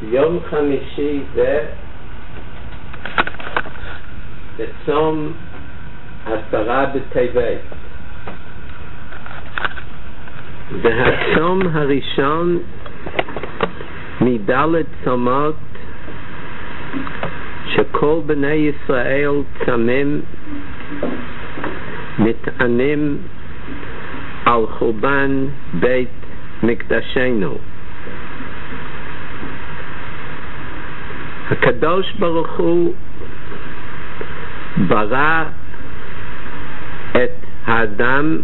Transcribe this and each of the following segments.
יום חמישי זה בצום 10 בטבת. זה הצום הראשון מדלת צומות שכל בני ישראל צמים נטענים על חורבן בית מקדשנו. הקדוש ברוך הוא ברא את האדם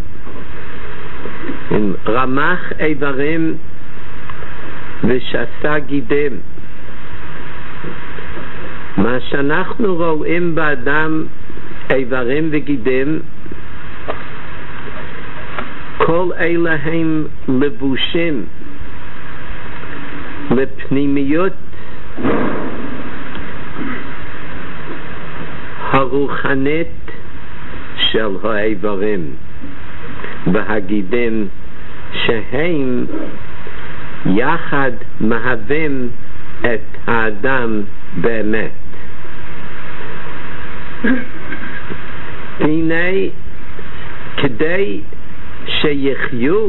עם רמ"ח איברים ושסה גידים. מה שאנחנו רואים באדם איברים וגידים, כל אלה הם לבושים לפנימיות הרוחנית של האיברים והגידים, שהם יחד מהווים את האדם באמת. הנה, כדי שיחיו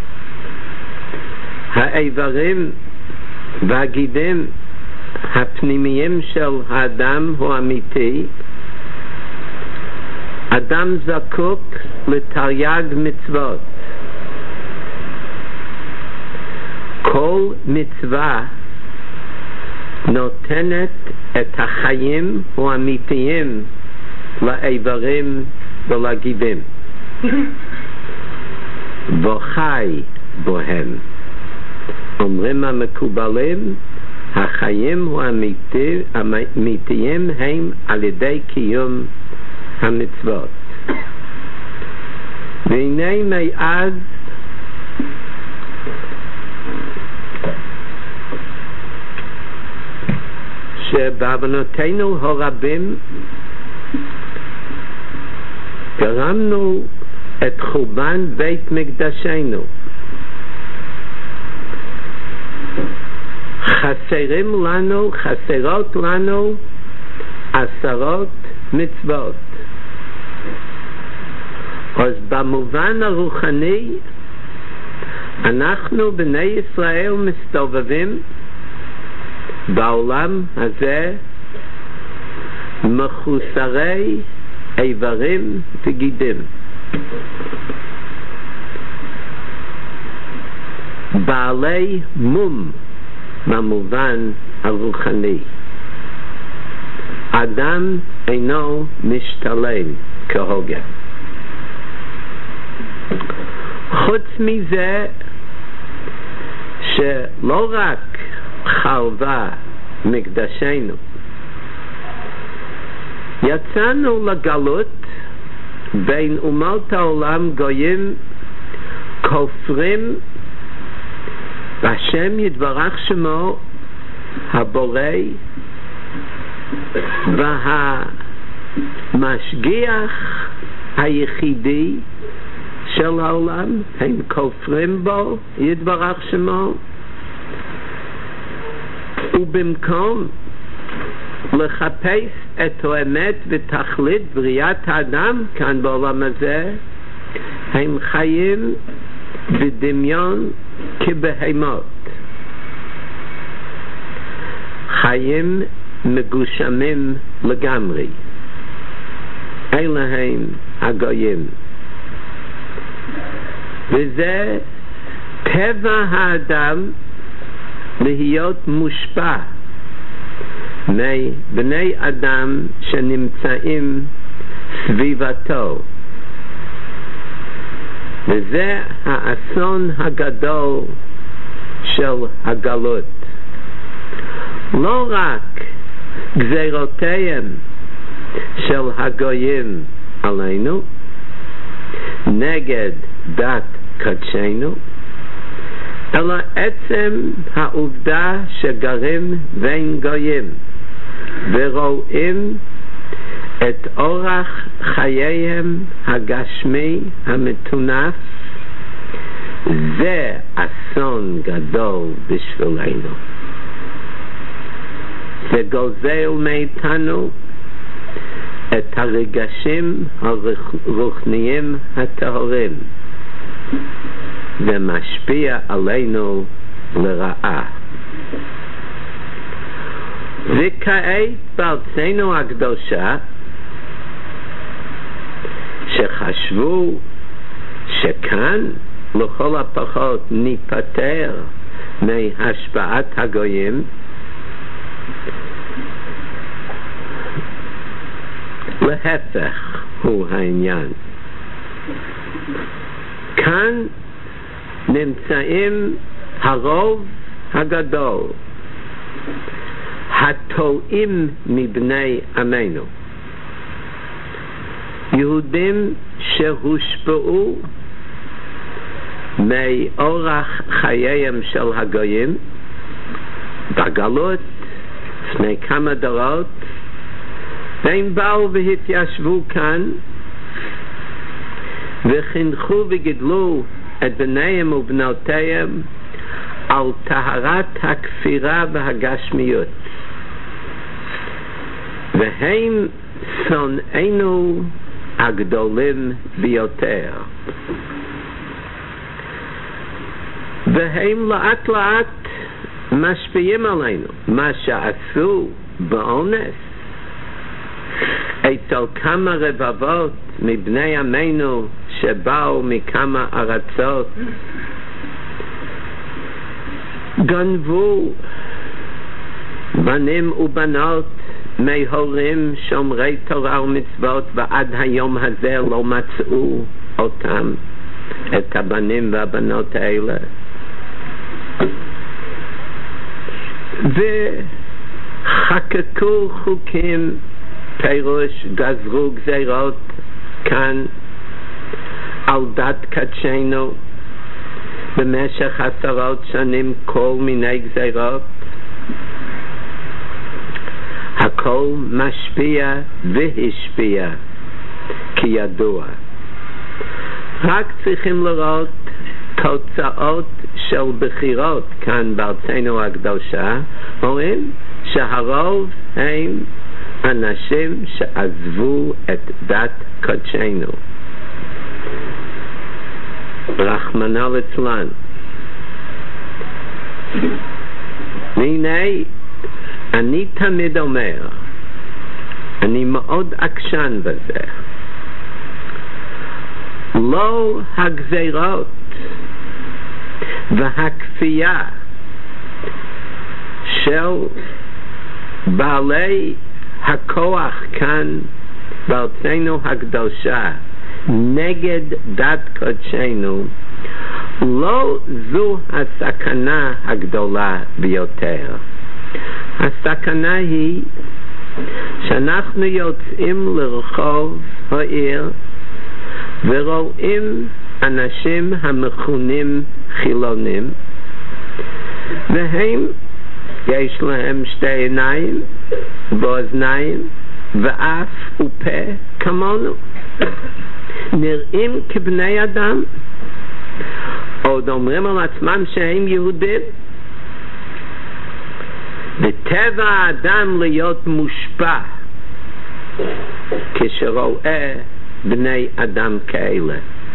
האיברים והגידים הפנימיים של האדם הוא אמיתי, אדם זקוק לתרי"ג מצוות. כל מצווה נותנת את החיים האמיתיים לאיברים ולגידים וחי בהם. אומרים המקובלים, החיים האמיתיים הם על ידי קיום המצוות. והנה מאז שבעוונותינו הרבים גרמנו את חורבן בית מקדשנו, חסרות לנו 10 מצוות. אז במובן הרוחני אנחנו בני ישראל מסתובבים בעולם הזה מחוסרי איברים וגידים, בעלי מום במובן הרוחני. אדם אינו משתלם כהוגה. חוץ מזה שלא רק חרבה מקדשנו, יצאנו לגלות בין אומות העולם, גויים כופרים בשם יתברך שמו הבורא והמשגיח היחידי של העולם, הם כופרים בו יתברך שמו, ובמקום לחפש את האמת ותכלית בריאת האדם כאן בעולם הזה, הם חיים בדמיון כבהמות, חיים מגושמים לגמרי. אלה הם הגויים, וזה טבע האדם להיות מושפע מבני אדם שנמצאים סביבתו, וזה האסון הגדול של הגלות. לא רק גזירותיהם של הגויים עלינו נגד דת קדשנו, אלא עצם העובדה שגרים בין גויים ורואים את אורח חייהם הגשמי המטונף, זה אסון גדול בשבילנו. וגוזל מאיתנו את הרגשים הרוחניים הטהורים ומשפיע עלינו לרעה. וכעת בארצנו הקדושה שחשבו שכאן לכל הפחות ניפטר מהשפעת הגויים, להפך הוא העניין. כאן נמצאים הרוב הגדול הטועים מבני עמנו, יהודים שהושפעו מאורח חייהם של הגויים בגלות לפני כמה דורות, והם באו והתיישבו כאן וחינכו וגידלו את בניהם ובנותיהם על טהרת הכפירה והגשמיות, והם שונאינו הגדולים ביותר, והם לאט לאט משפיעים עלינו. מה שעשו באונס אצל כמה רבבות מבני עמנו שבאו מכמה ארצות, גנבו בנים ובנות מהורים שומרי תורה ומצוות, ועד היום הזה לא מצאו אותם, את הבנים והבנות האלה, וחקקו חוקים, פירוש גזרו גזירות כאן על דת קדשנו במשך 10 שנים, כל מיני גזירות. הכל משפיע והשפיע כידוע. רק צריכים לראות תוצאות של בחירות כאן בארצנו הקדושה, רואים שהרוב הם אנשים שעזבו את דת קודשנו, רחמנא ליצלן. והנה אני תמיד אומר, אני מאוד עקשן בזה, לא הגזירות והכפייה של בעלי הכוח כאן בארצנו הקדושה נגד דת קודשנו, לא זו הסכנה הגדולה ביותר. הסכנה היא שאנחנו יוצאים לרחוב העיר ורואים אנשים המכונים חילונים, והם יש להם 2 עיניים ואוזניים ואף ופה כמונו, נראים כבני אדם, עוד אומרים על עצמם שהם יהודים. וטבע האדם להיות מושפע כשרואה בני אדם כאלה,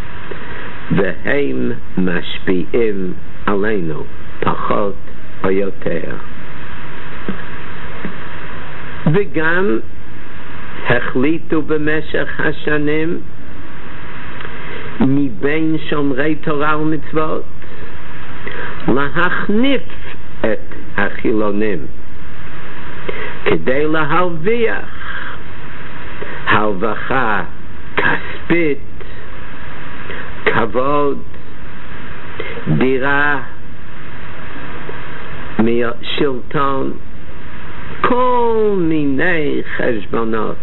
והם משפיעים עלינו פחות או יותר. וגם החליטו במשך השנים מבין שומרי תורה ומצוות להחניף את החילונים כדי להרוויח הרווחה כספית, כבוד, דירה, שלטון, כל מיני חשבונות.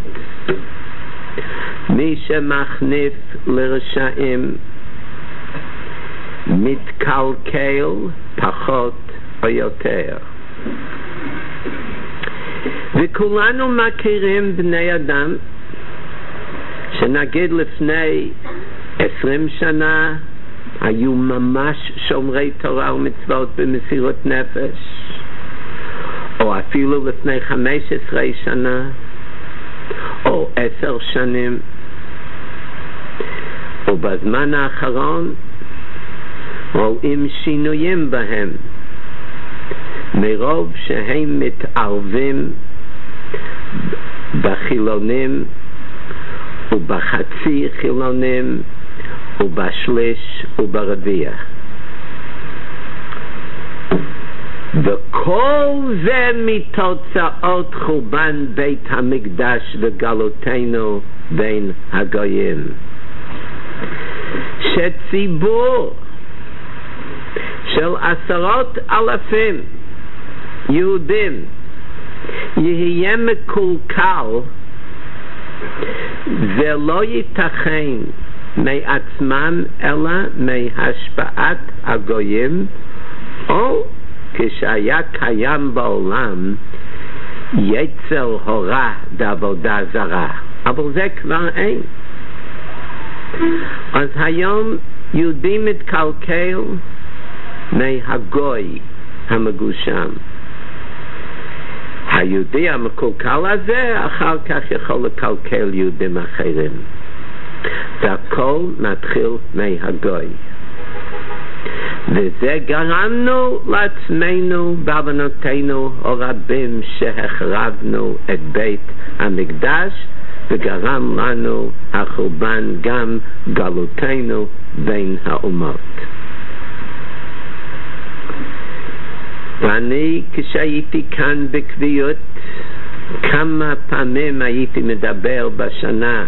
מי שמחניף לרשעים מתקלקל פחות או יותר. וכולנו מכירים בני אדם שנגיד לפני 20 שנה היו ממש שומרי תורה ומצוות במסירות נפש, או אפילו לפני 15 שנה, או 10 שנים, ובזמן האחרון רואים שינויים בהם, מרוב שהם מתערבים בחילונים ובחצי חילונים ובשליש וברביע. וכל זה מתוצאות חורבן בית המקדש וגלותנו בין הגויים, שציבור של 10,000 יהודים יהיה מקולקל, זה לא ייתכן מעצמם אלא מהשפעת הגויים, או כשהיה קיים בעולם יצר הורא בעבודה זרה, אבל זה כבר אין. אז היום יהודי מתקלקל מהגוי המגושם. היהודי המקולקל הזה אחר כך יכול לקלקל יהודים אחרים. והכל מתחיל מהגוי. וזה גרמנו לעצמנו בעוונותינו הרבים שהחרבנו את בית המקדש, וגרם לנו החורבן גם גלותנו בין האומות. ואני כשהייתי כאן בקביעות, כמה פעמים הייתי מדבר בשנה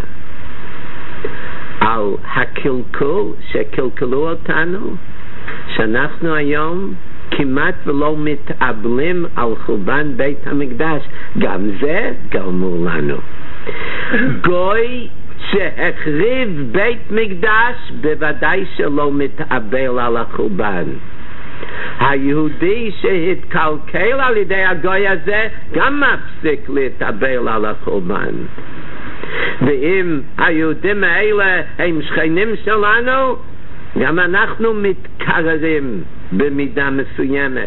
על הקלקול שקלקלו אותנו, שאנחנו היום כמעט ולא מתאבלים על חורבן בית המקדש. גם זה גרמו לנו. גוי שהחריב בית מקדש בוודאי שלא מתאבל על החורבן. היהודי שהתקלקל על ידי הגוי הזה גם מפסיק להתאבל על החורבן. ואם היהודים האלה הם שכנים שלנו, גם אנחנו מתקררים במידה מסוימת.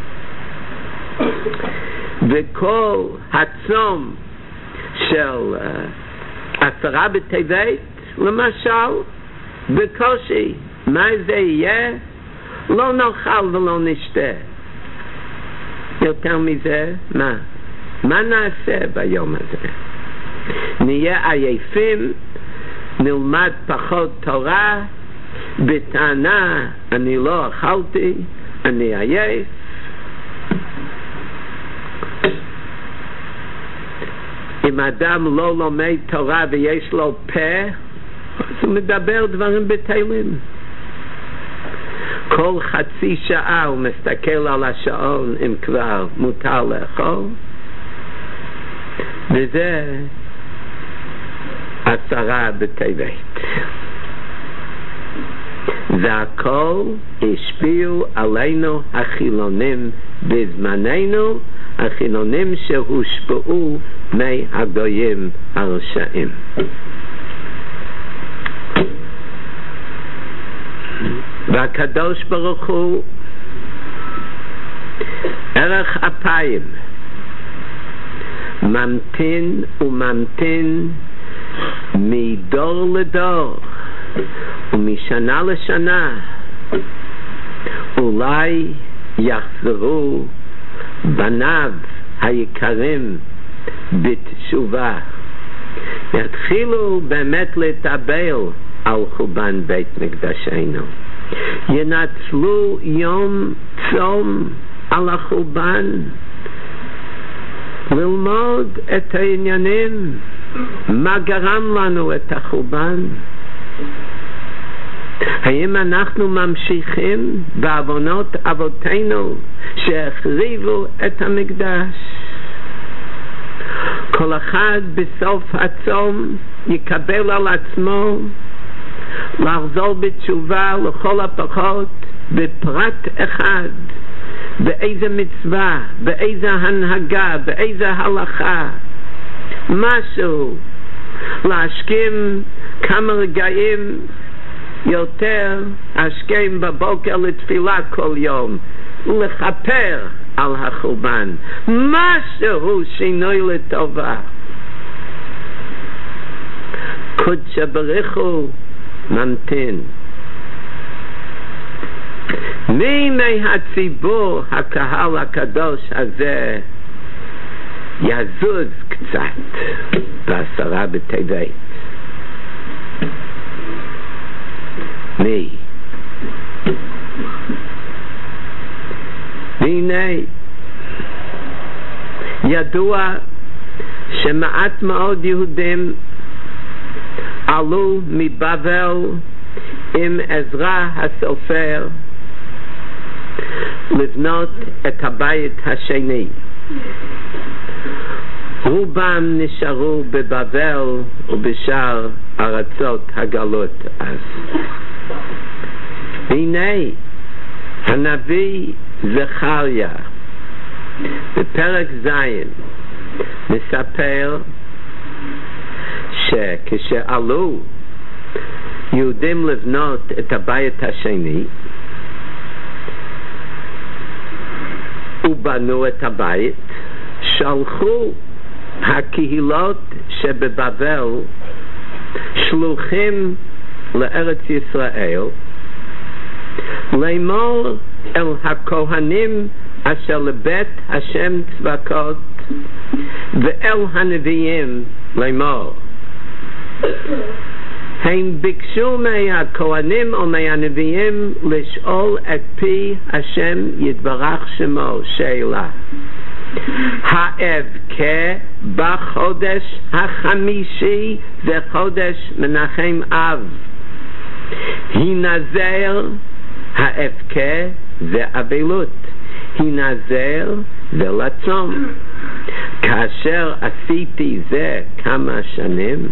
וכל הצום של 10 בטבת למשל, בקושי מה זה יהיה? לא נאכל ולא נשתה. יותר מזה, מה נעשה ביום הזה? נהיה עייפים, נלמד פחות תורה, בטענה אני לא אכלתי, אני עייף. אם אדם לא לומד תורה ויש לו פה, אז הוא מדבר דברים בטלים. כל חצי שעה הוא מסתכל על השעון אם כבר מותר לאכול. וזה 10 בטבת. והכל השפיעו עלינו החילונים בזמננו, החילונים שהושפעו מהגויים הרשעים. והקדוש ברוך הוא ערך אפיים ממתין וממתין מדור לדור ומשנה לשנה, אולי יחזרו בניו היקרים בתשובה, יתחילו באמת להתאבל על חורבן בית מקדשנו, ינצלו יום צום על החורבן, ללמוד את העניינים, מה גרם לנו את החורבן. האם אנחנו ממשיכים בעוונות אבותינו שהחריבו את המקדש? כל אחד בסוף הצום יקבל על עצמו לחזור בתשובה לכל הפחות בפרט אחד, באיזה מצווה, באיזה הנהגה, באיזה הלכה, משהו, להשכים כמה רגעים יותר, השכים בבוקר לתפילה כל יום, לכפר על החורבן, משהו שינוי לטובה. קודש ברך הוא ממתין. מי מהציבור הקהל הקדוש הזה יזוז קצת בעשרה בטבת? מי? והנה ידוע שמעט מאוד יהודים עלו מבבל עם עזרא הסופר לבנות את הבית השני. רובם נשארו בבבל ובשאר ארצות הגלות אז. הנה הנביא זכריה בפרק ז' מספר שכשעלו יהודים לבנות את הבית השני ובנו את הבית, שלחו הקהילות שבבבל שלוחים לארץ ישראל לאמור אל הכהנים אשר לבית השם צבקות ואל הנביאים לאמור. הם ביקשו מהכהנים או מהנביאים לשאול את פי השם יתברך שמו שאלה: האבכה בחודש החמישי זה חודש מנחם אב, הנזר האבכה זה אבלות, הנזר זה לצום. כאשר עשיתי זה כמה שנים,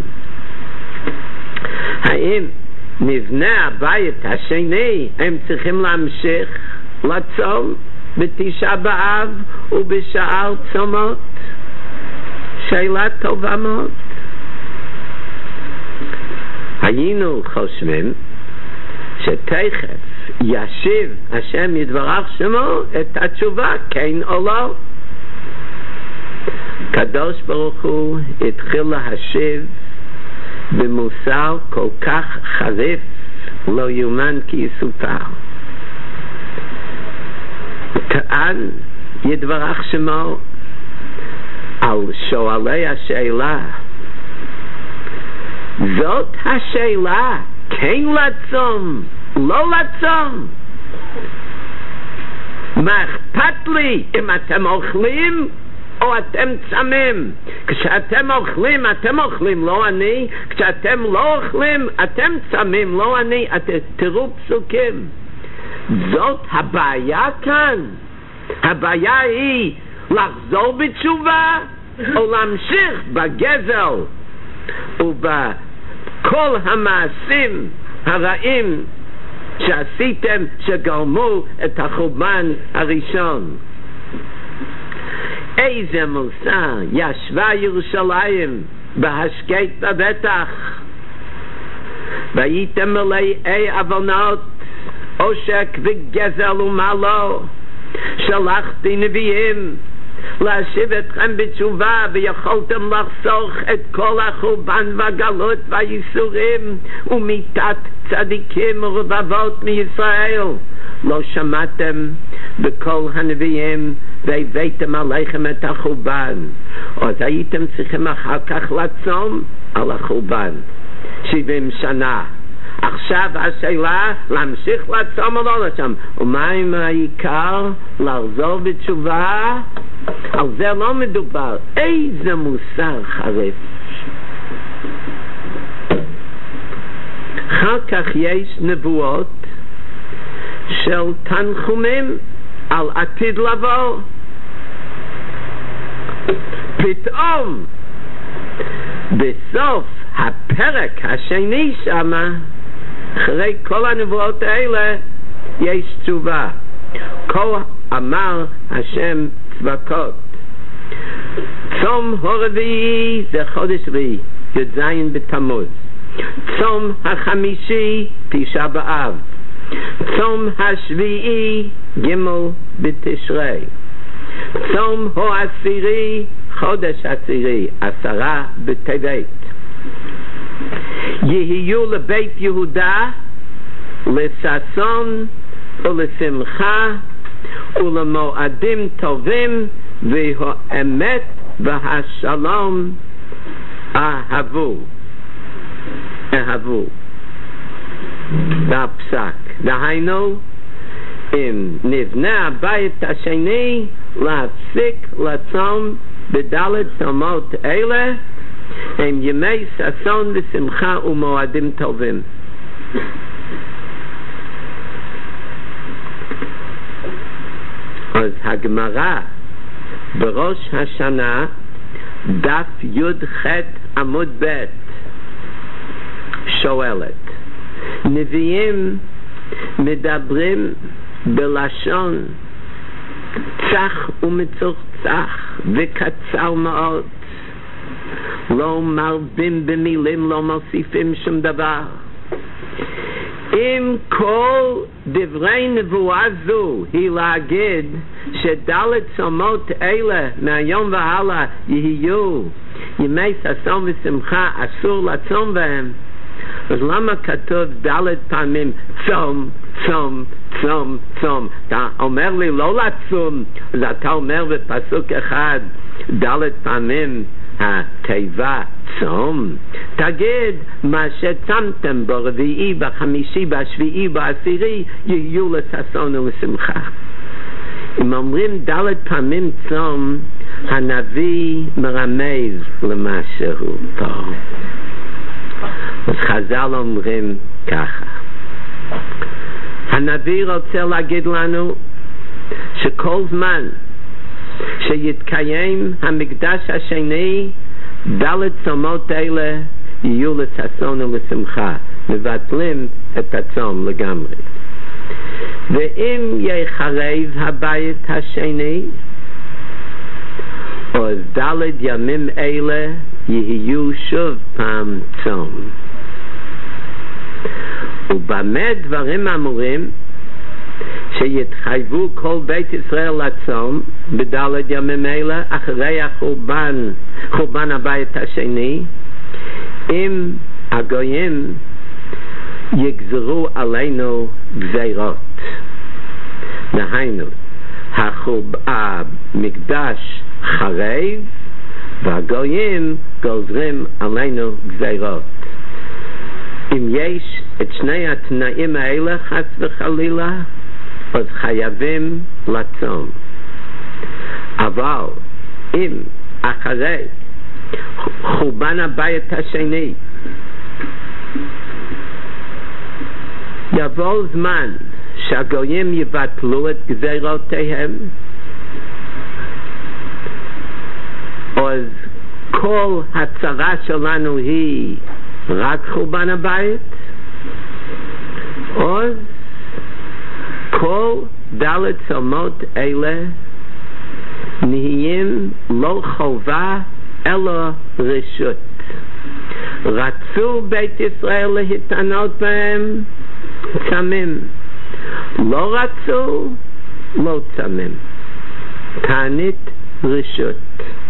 האם נבנה הבית השני הם צריכים להמשיך לצום בתשעה באב ובשאר צומות? שאלה טובה מאוד. היינו חושבים שתכף ישיב השם יתברך שמו את התשובה כן או לא. קדוש ברוך הוא התחיל להשיב במוסר כל כך חריף לא יאומן כי יסופר. טען יתברך שמו על שואלי השאלה: זאת השאלה, כן לצום, לא לצום? מה אכפת לי אם אתם אוכלים או אתם צמים? כשאתם אוכלים, אתם אוכלים, לא אני. כשאתם לא אוכלים, אתם צמים, לא אני. תראו פסוקים. זאת הבעיה כאן. הבעיה היא לחזור בתשובה או להמשיך בגזל ובכל המעשים הרעים שעשיתם שגרמו את החורבן הראשון. איזה מוסר ישבה ירושלים בהשקט בבטח, והייתם מלאי עוונות, עושק וגזל ומעלו. שלחתי נביאים להשיב אתכם בתשובה, ויכולתם לחסוך את כל החורבן והגלות והייסורים ומיתת צדיקים ורבבות מישראל. לא שמעתם בכל הנביאים והבאתם עליכם את החורבן, אז הייתם צריכים אחר כך לצום על החורבן 70 שנה. עכשיו השאלה להמשיך לצום או לא לצום. ומה עם העיקר? לחזור בתשובה? על זה לא מדובר. איזה מוסר חריף. אחר כך יש נבואות של תנחומים על עתיד לבוא. פתאום בסוף הפרק השני שמה, אחרי כל הנבואות האלה, יש תשובה. כה אמר השם צבקות. צום הרביעי זה חודש רביעי, י"ז בתמוז. צום החמישי תשעה באב. צום השביעי ג' בתשרי. צום הו עשירי, חודש עשירי, 10 בטבת. יהיו לבית יהודה לששון ולשמחה ולמועדים טובים, והאמת והשלום אהבו. זה הפסק. דהיינו, אם נבנה הבית השני, להפסיק לצום בדלת צומות אלה, הם ימי ששון ושמחה ומועדים טובים. אז הגמרא בראש השנה, דף י"ח עמוד ב', שואלת, נביאים מדברים בלשון צח ומצוחצח וקצר מאוד, לא מרבים במילים, לא מוסיפים שום דבר. אם כל דברי נבואה זו היא להגיד שדלת צומות אלה מהיום והלאה יהיו ימי ששון ושמחה, אסור לצום בהם, אז למה כתוב דלת פעמים צום, צום, צום, צום? אתה אומר לי לא לצום, אז אתה אומר בפסוק אחד דלת פעמים התיבה צום. תגיד מה שצמתם ברביעי, בחמישי, בשביעי, בעשירי יהיו לששון ולשמחה. אם אומרים דלת פעמים צום, הנביא מרמז למשהו פה. אז חז"ל אומרים ככה, הנביא רוצה להגיד לנו שכל זמן שיתקיים המקדש השני, דלת צומות אלה יהיו לששון ולשמחה, מבטלים את הצום לגמרי. ואם יחרב הבית השני, אז דלת ימים אלה יהיו שוב פעם צום. ובמה דברים אמורים? שיתחייבו כל בית ישראל לצום בדלת ימים אלה אחרי חורבן הבית השני, אם הגויים יגזרו עלינו גזירות. דהיינו, המקדש חרב והגויים גוזרים עלינו גזירות. אם יש את שני התנאים האלה חס וחלילה, אז חייבים לצום. אבל אם אחרי חורבן הבית השני יבוא זמן שהגויים יבטלו את גזירותיהם, אז כל הצרה שלנו היא רק חורבן הבית, אז כל דלת צומות אלה נהיים לא חובה אלא רשות. רצו בית ישראל להתענות בהם, צמים. לא רצו, לא צמים. תענית רשות.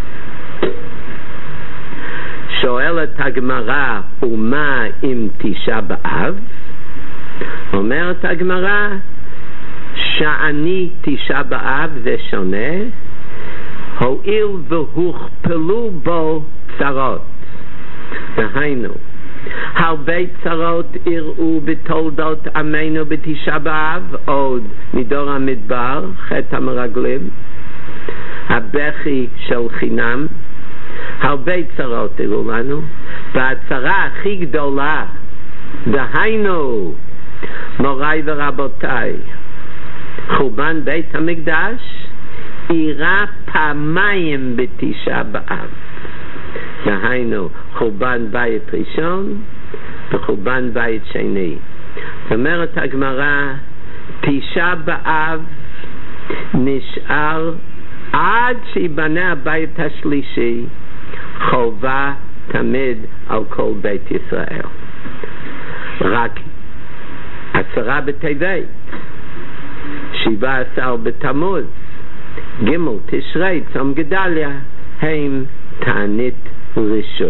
שואלת הגמרא, ומה עם תשעה באב? אומרת הגמרא, שאני תשעה באב זה שונה, הואיל והוכפלו בו צרות. דהיינו, הרבה צרות אירעו בתולדות עמנו בתשעה באב, עוד מדור המדבר, חטא המרגלים, הבכי של חינם, הרבה צרות אירעו לנו, והצרה הכי גדולה, דהיינו, מוריי ורבותיי, חורבן בית המקדש אירע פעמיים בתשעה באב. דהיינו, חורבן בית ראשון וחורבן בית שני. זאת אומרת הגמרא, תשעה באב נשאר עד שיבנה הבית השלישי, חובה תמיד על כל בית ישראל. רק 10 בטבת, 17 בתמוז, גימל תשרי צום גדליה הם תענית רשות.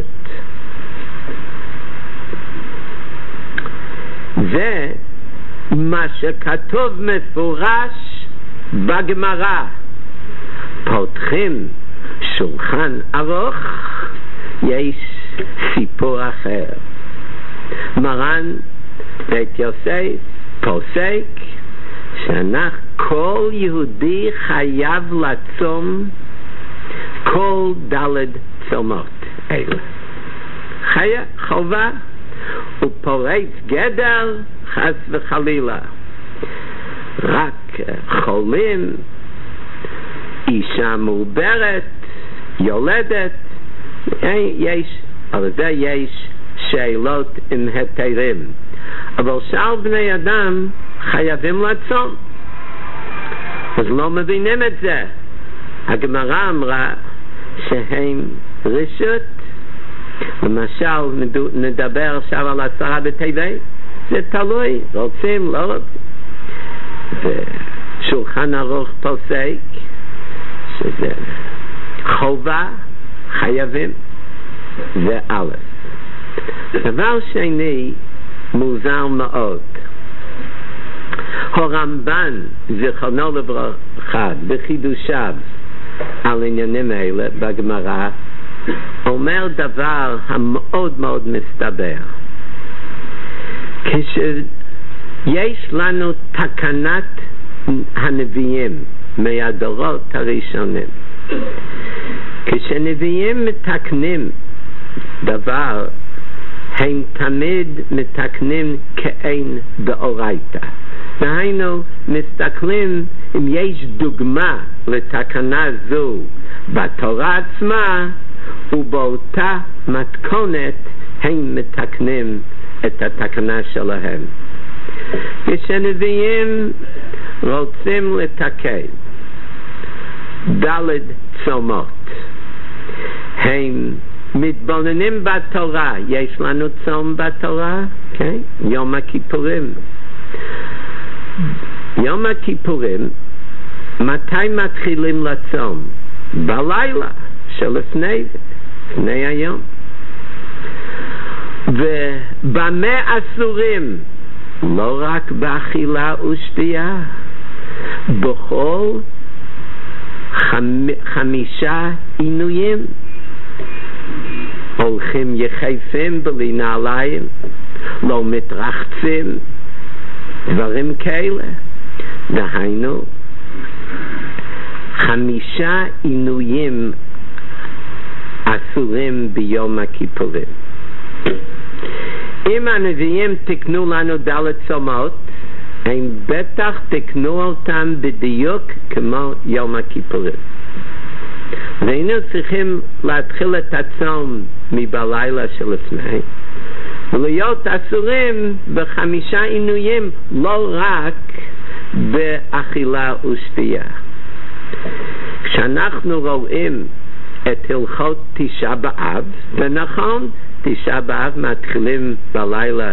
זה מה שכתוב מפורש בגמרא. פותחים שולחן ארוך, יש סיפור אחר. מרן בית יוסף פוסק כל יהודי חייב לצום כל דלת צומות אלה. חובה. הוא פורץ גדר חס וחלילה. רק חולים, אישה מעוברת, יולדת, על זה יש שאלות עם היתרים. אבל שאר בני אדם חייבים לצום. אז לא מבינים את זה. הגמרא אמרה שהם רשות. למשל נדבר עכשיו על 10 בטבת, זה תלוי, רוצים, לא רוצים. ושולחן ארוך פוסק שזה חובה, חייבים, זה א'. דבר שני מוזר מאוד, הרמב"ן זיכרונו לברכה בחידושיו על עניינים האלה בגמרא אומר דבר המאוד מאוד מסתבר. כשיש לנו תקנת הנביאים מהדורות הראשונים, כשנביאים מתקנים דבר הם תמיד מתקנים כאין באורייתא. דהיינו מסתכלים אם יש דוגמה לתקנה זו בתורה עצמה, ובאותה מתכונת הם מתקנים את התקנה שלהם. כשנביאים רוצים לתקן דלת צומות, הם מתבוננים בתורה. יש לנו צום בתורה, okay? יום הכיפורים. יום הכיפורים, מתי מתחילים לצום? בלילה שלפני היום. ובמה אסורים? לא רק באכילה ושתייה, בכל 5 עינויים. הולכים יחפים בלי נעליים, לא מתרחצים, דברים כאלה. דהיינו 5 עינויים אסורים ביום הכיפורים. אם הנביאים תקנו לנו דלת צומות, הם בטח תקנו אותם בדיוק כמו יום הכיפורים. והיינו צריכים להתחיל את הצום מבלילה שלפני, ולהיות אסורים ב5 עינויים, לא רק באכילה ושתייה. כשאנחנו רואים את הלכות 9 באב, ונכון, 9 באב מתחילים בלילה,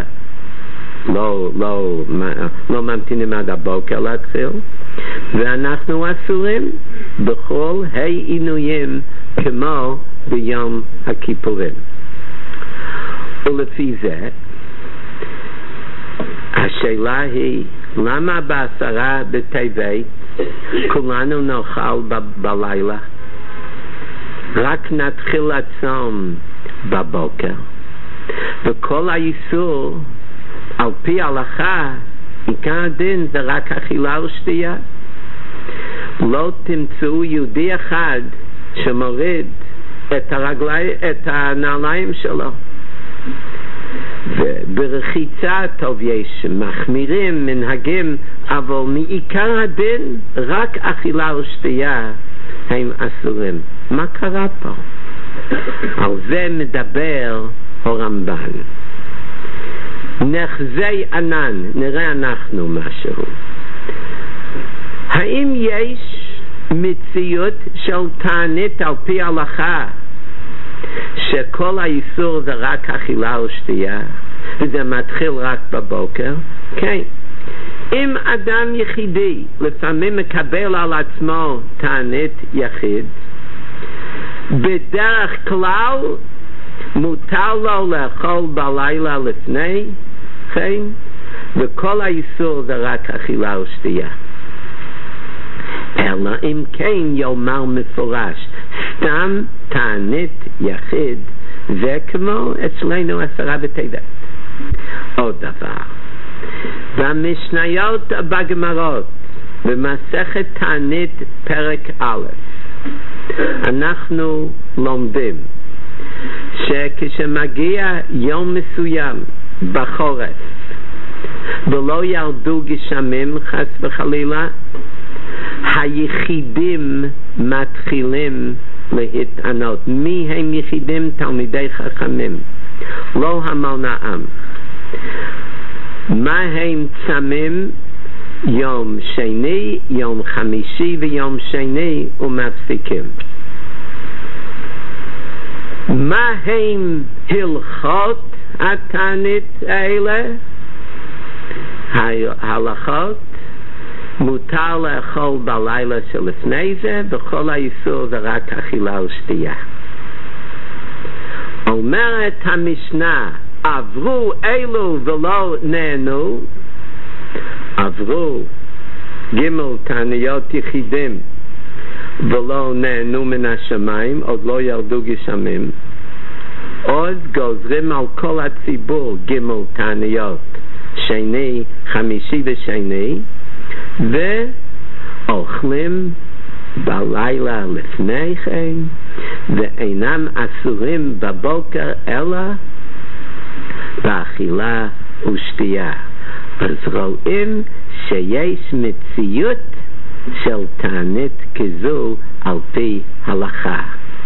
לא ממתינים עד הבוקר להתחיל, ואנחנו אסורים בכל העינויים כמו ביום הכיפורים. ולפי זה השאלה היא, למה ב10 בטבת כולנו נאכל בלילה? רק נתחיל לצום בבוקר, וכל האיסור על פי ההלכה עיקר הדין זה רק אכילה ושתייה. לא תמצאו יהודי אחד שמוריד את הנעליים שלו. וברחיצה טוב יש מחמירים, מנהגים, אבל מעיקר הדין רק אכילה ושתייה הם אסורים. מה קרה פה? על זה מדבר הרמב"ן. נחזי ענן, נראה אנחנו משהו. האם יש מציאות של תענית על פי ההלכה שכל האיסור זה רק אכילה ושתייה וזה מתחיל רק בבוקר? כן, אם אדם יחידי לפעמים מקבל על עצמו תענית יחיד, בדרך כלל מותר לו לאכול בלילה לפני כן, וכל האיסור זה רק אכילה ושתייה. אלא אם כן יאמר מפורש סתם תענית יחיד, זה כמו אצלנו 10 בטבת. עוד דבר, במשניות בגמרות במסכת תענית פרק א' אנחנו לומדים שכשמגיע יום מסוים בחורף ולא ירדו גשמים חס וחלילה, היחידים מתחילים להתענות. מי הם יחידים? תלמידי חכמים, לא המון העם. מה הם צמים? יום שני, יום חמישי ויום שני, ומפסיקים. מה הם הלכות התענית האלה? ההלכות: מותר לאכול בלילה שלפני זה, וכל האיסור זה רק אכילה ושתייה. אומרת המשנה, עברו אלו ולא נהנו. עברו ג' תעניות יחידים ולא נהנו מן השמיים, עוד לא ירדו גשמים. עוד גוזרים על כל הציבור ג' תעניות שני, חמישי ושני, ואוכלים בלילה לפני כן, ואינם אסורים בבוקר אלא באכילה ושתייה. אז רואים שיש מציאות של תענית כזו על פי הלכה.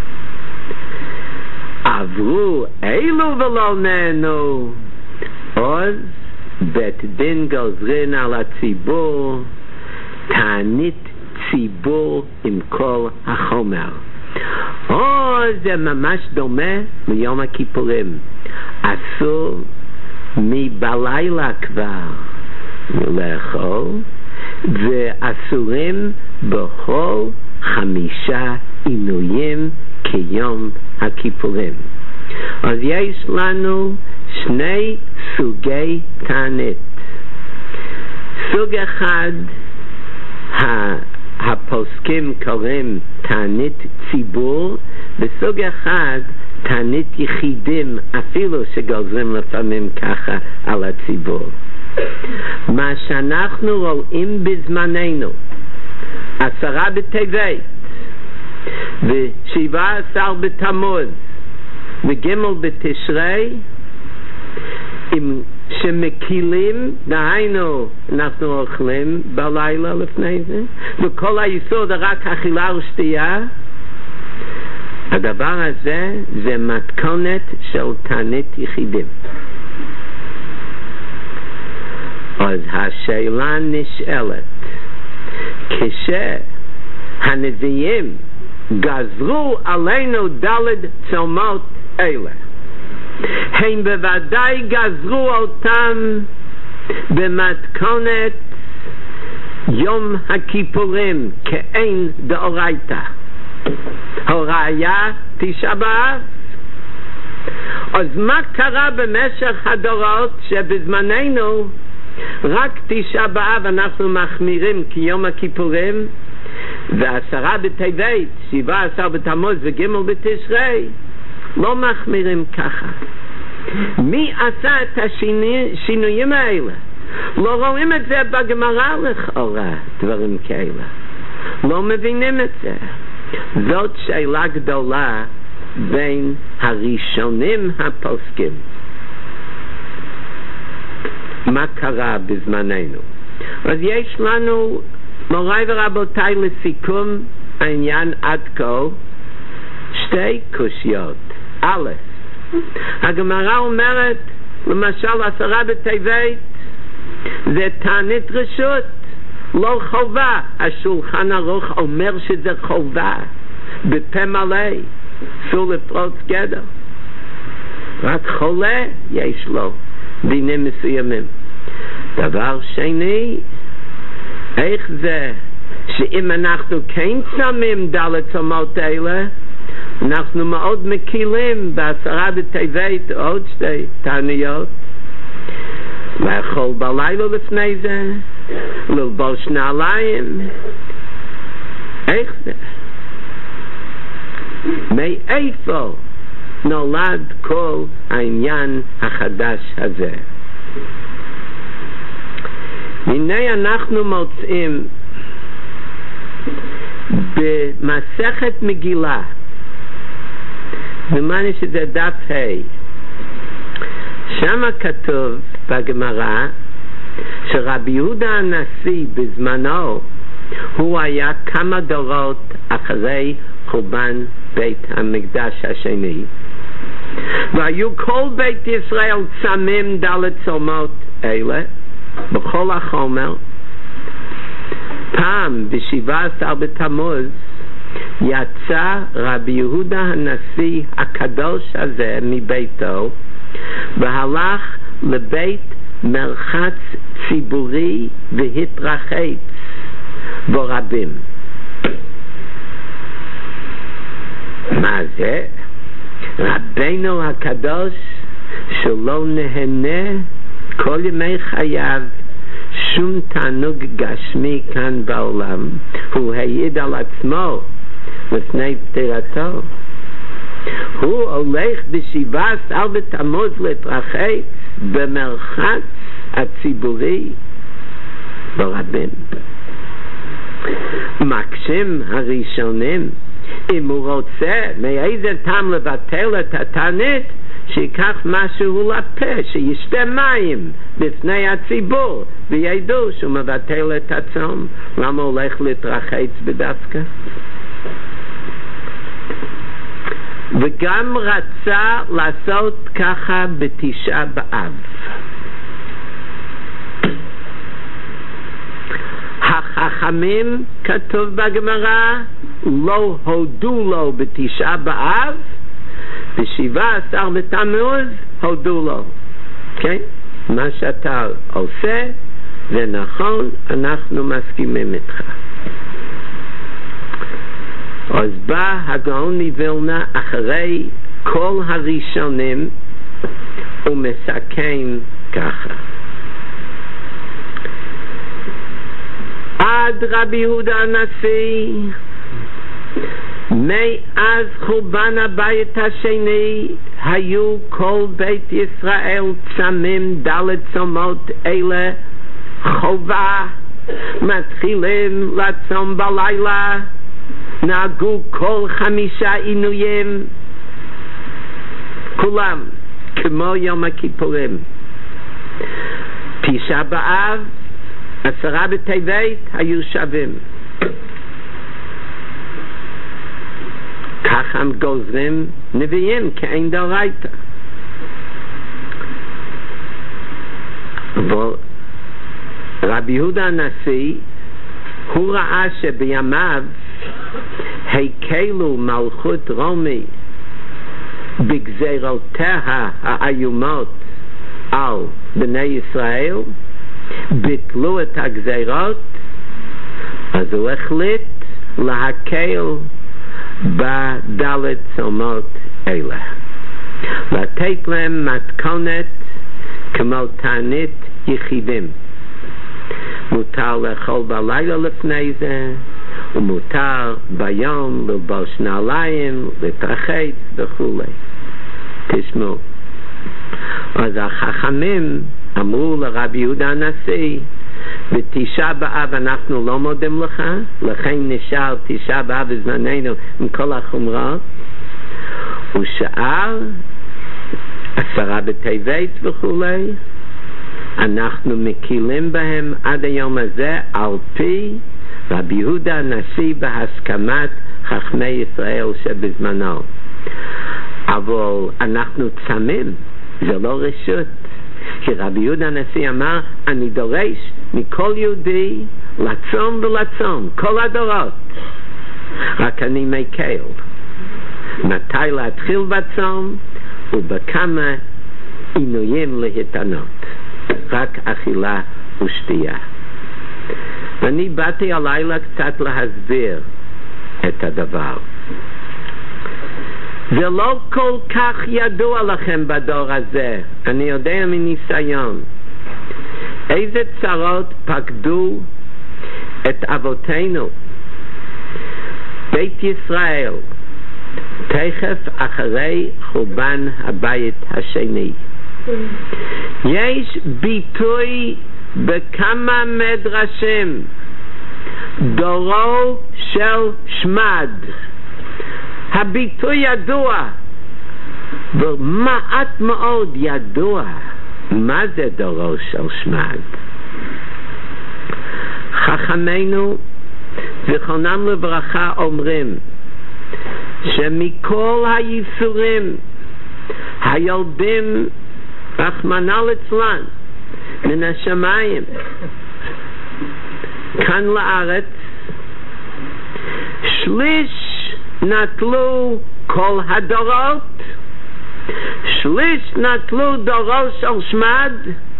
עברו אלו ולא נהנו, אז בית דין גוזרין על הציבור תענית ציבור עם כל החומר. זה ממש דומה ליום הכיפורים. אסור מבלילה כבר לאכול, ואסורים בכל 5 עינויים כיום הכיפורים. אז יש לנו 2 סוגי תענית. סוג אחד הפוסקים קוראים תענית ציבור, וסוג אחד תענית יחידים, אפילו שגוזרים לפעמים ככה על הציבור. מה שאנחנו רואים בזמננו, 10 בטבת ו17 בתמוז וג' בתשרי, שמקילים, דהיינו אנחנו אוכלים בלילה לפני זה, וכל האיסור זה רק אכילה ושתייה, הדבר הזה זה מתכונת של תענית יחידים. אז השאלה נשאלת, כשהנביאים גזרו עלינו 10 צומות אלה, הם בוודאי גזרו אותם במתכונת יום הכיפורים כאין דאורייתא. הראיה 9 באב. אז מה קרה במשך הדורות שבזמננו רק 9 באב אנחנו מחמירים כיום הכיפורים, ו10 בטבת, 17 בתמוז וג' בתשרי לא מחמירים ככה? מי עשה את השינויים האלה? לא רואים את זה בגמרא לכאורה, דברים כאלה. לא מבינים את זה. זאת שאלה גדולה בין הראשונים הפוסקים. מה קרה בזמננו? אז יש לנו, מוריי ורבותיי, לסיכום העניין עד כה 2 קושיות. א', הגמרא אומרת, למשל 10 בטבת זה תענית רשות, לא חובה. השולחן ערוך אומר שזה חובה בפה מלא, אסור לפרוץ גדר. רק חולה יש לו דינים מסוימים. דבר שני, איך זה שאם אנחנו כן צמים ד' צומות אלה, אנחנו מאוד מקילים בעשרה בטבת עוד שתי תעניות, לאכול בלילה לפני זה, ללבוש נעליים. איך זה? מאיפה נולד כל העניין החדש הזה? הנה אנחנו מוצאים במסכת מגילה, נאמר שזה דף ה', שם כתוב בגמרא שרבי יהודה הנשיא בזמנו הוא היה כמה דורות אחרי חורבן בית המקדש השני, והיו כל בית ישראל צמים ד' צומות אלה בכל החומר. פעם ב-17 בתמוז יצא רבי יהודה הנשיא הקדוש הזה מביתו והלך לבית מרחץ ציבורי והתרחץ בו רבים. מה זה? רבינו הקדוש שלא נהנה כל ימי חייו שום תענוג גשמי כאן בעולם, הוא העיד על עצמו לפני פטירתו. הוא הולך ב-17 בתמוז להתרחץ במרחץ הציבורי ברבים. מקשים הראשונים, אם הוא רוצה מאיזה טעם לבטל את התענית, שיקח משהו לפה, שישתה מים בפני הציבור וידעו שהוא מבטל את הצום. למה הולך להתרחץ בדווקא? וגם רצה לעשות ככה בתשעה באב. החכמים, כתוב בגמרא, לא הודו לו בתשעה באב, ב-17 בתמוז הודו לו. כן? מה שאתה עושה זה נכון, אנחנו מסכימים איתך. אז בא הגאון מווילנה אחרי כל הראשונים ומסכם ככה: עד רבי יהודה הנשיא, מאז חורבן הבית השני, היו כל בית ישראל צמים ד' צומות אלה חובה, מתחילים לצום בלילה, נהגו כל 5 עינויים, כולם כמו יום הכיפורים. 9 באב, 10 בטבת היו שווים. ככה הם גוזרים נביאים כאין דאורייתא. רבי יהודה הנשיא הוא ראה שבימיו הקלו מלכות רומי בגזירותיה האיומות על בני ישראל, ביטלו את הגזירות, אז הוא החליט להקל בד' צומות אלה, לתת להם מתכונת כמו תענית יחידים. מותר לאכול בלילה לפני זה, ומותר ביום ללבוש נעליים, להתרחץ וכו'. תשמעו, אז החכמים אמרו לרבי יהודה הנשיא, ב9 באב אנחנו לא מודים לך, לכן נשאר 9 באב בזמננו עם כל החומרות, ושאר 10 בטבת וכו', אנחנו מקילים בהם עד היום הזה על פי רבי יהודה הנשיא בהסכמת חכמי ישראל שבזמנו. אבל אנחנו צמים, זה לא רשות, כי רבי יהודה הנשיא אמר, אני דורש מכל יהודי לצום ולצום כל הדורות, רק אני מקל מתי להתחיל בצום ובכמה עינויים להתענות, רק אכילה ושתייה. ואני באתי הלילה קצת להסביר את הדבר. זה לא כל כך ידוע לכם בדור הזה, אני יודע מניסיון, איזה צרות פקדו את אבותינו, בית ישראל, תכף אחרי חורבן הבית השני. יש ביטוי בכמה מדרשים, דורו של שמד. הביטוי ידוע, ומעט מאוד ידוע מה זה דורו של שמד. חכמינו זיכרונם לברכה אומרים שמכל הייסורים היורדים רחמנא ליצלן מן השמיים כאן לארץ, שליש נטלו כל הדורות, שליש נטלו דורו של שמד,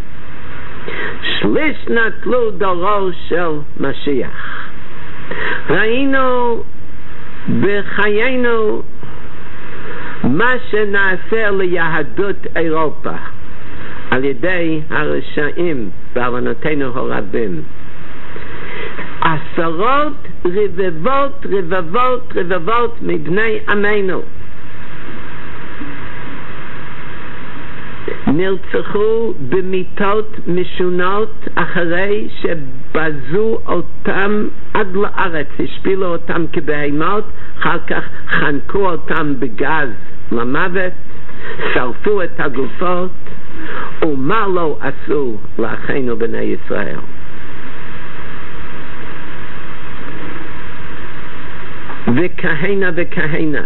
שליש נטלו דורו של משיח. ראינו בחיינו מה שנעשה ליהדות אירופה על ידי הרשעים בעוונותינו הרבים. עשרות רבבות מבני עמנו נרצחו במיתות משונות אחרי שבזו אותם עד לארץ, השפילו אותם כבהמות, אחר כך חנקו אותם בגז למוות, שרפו את הגופות, ומה לא עשו לאחינו בני ישראל. וכהנה וכהנה.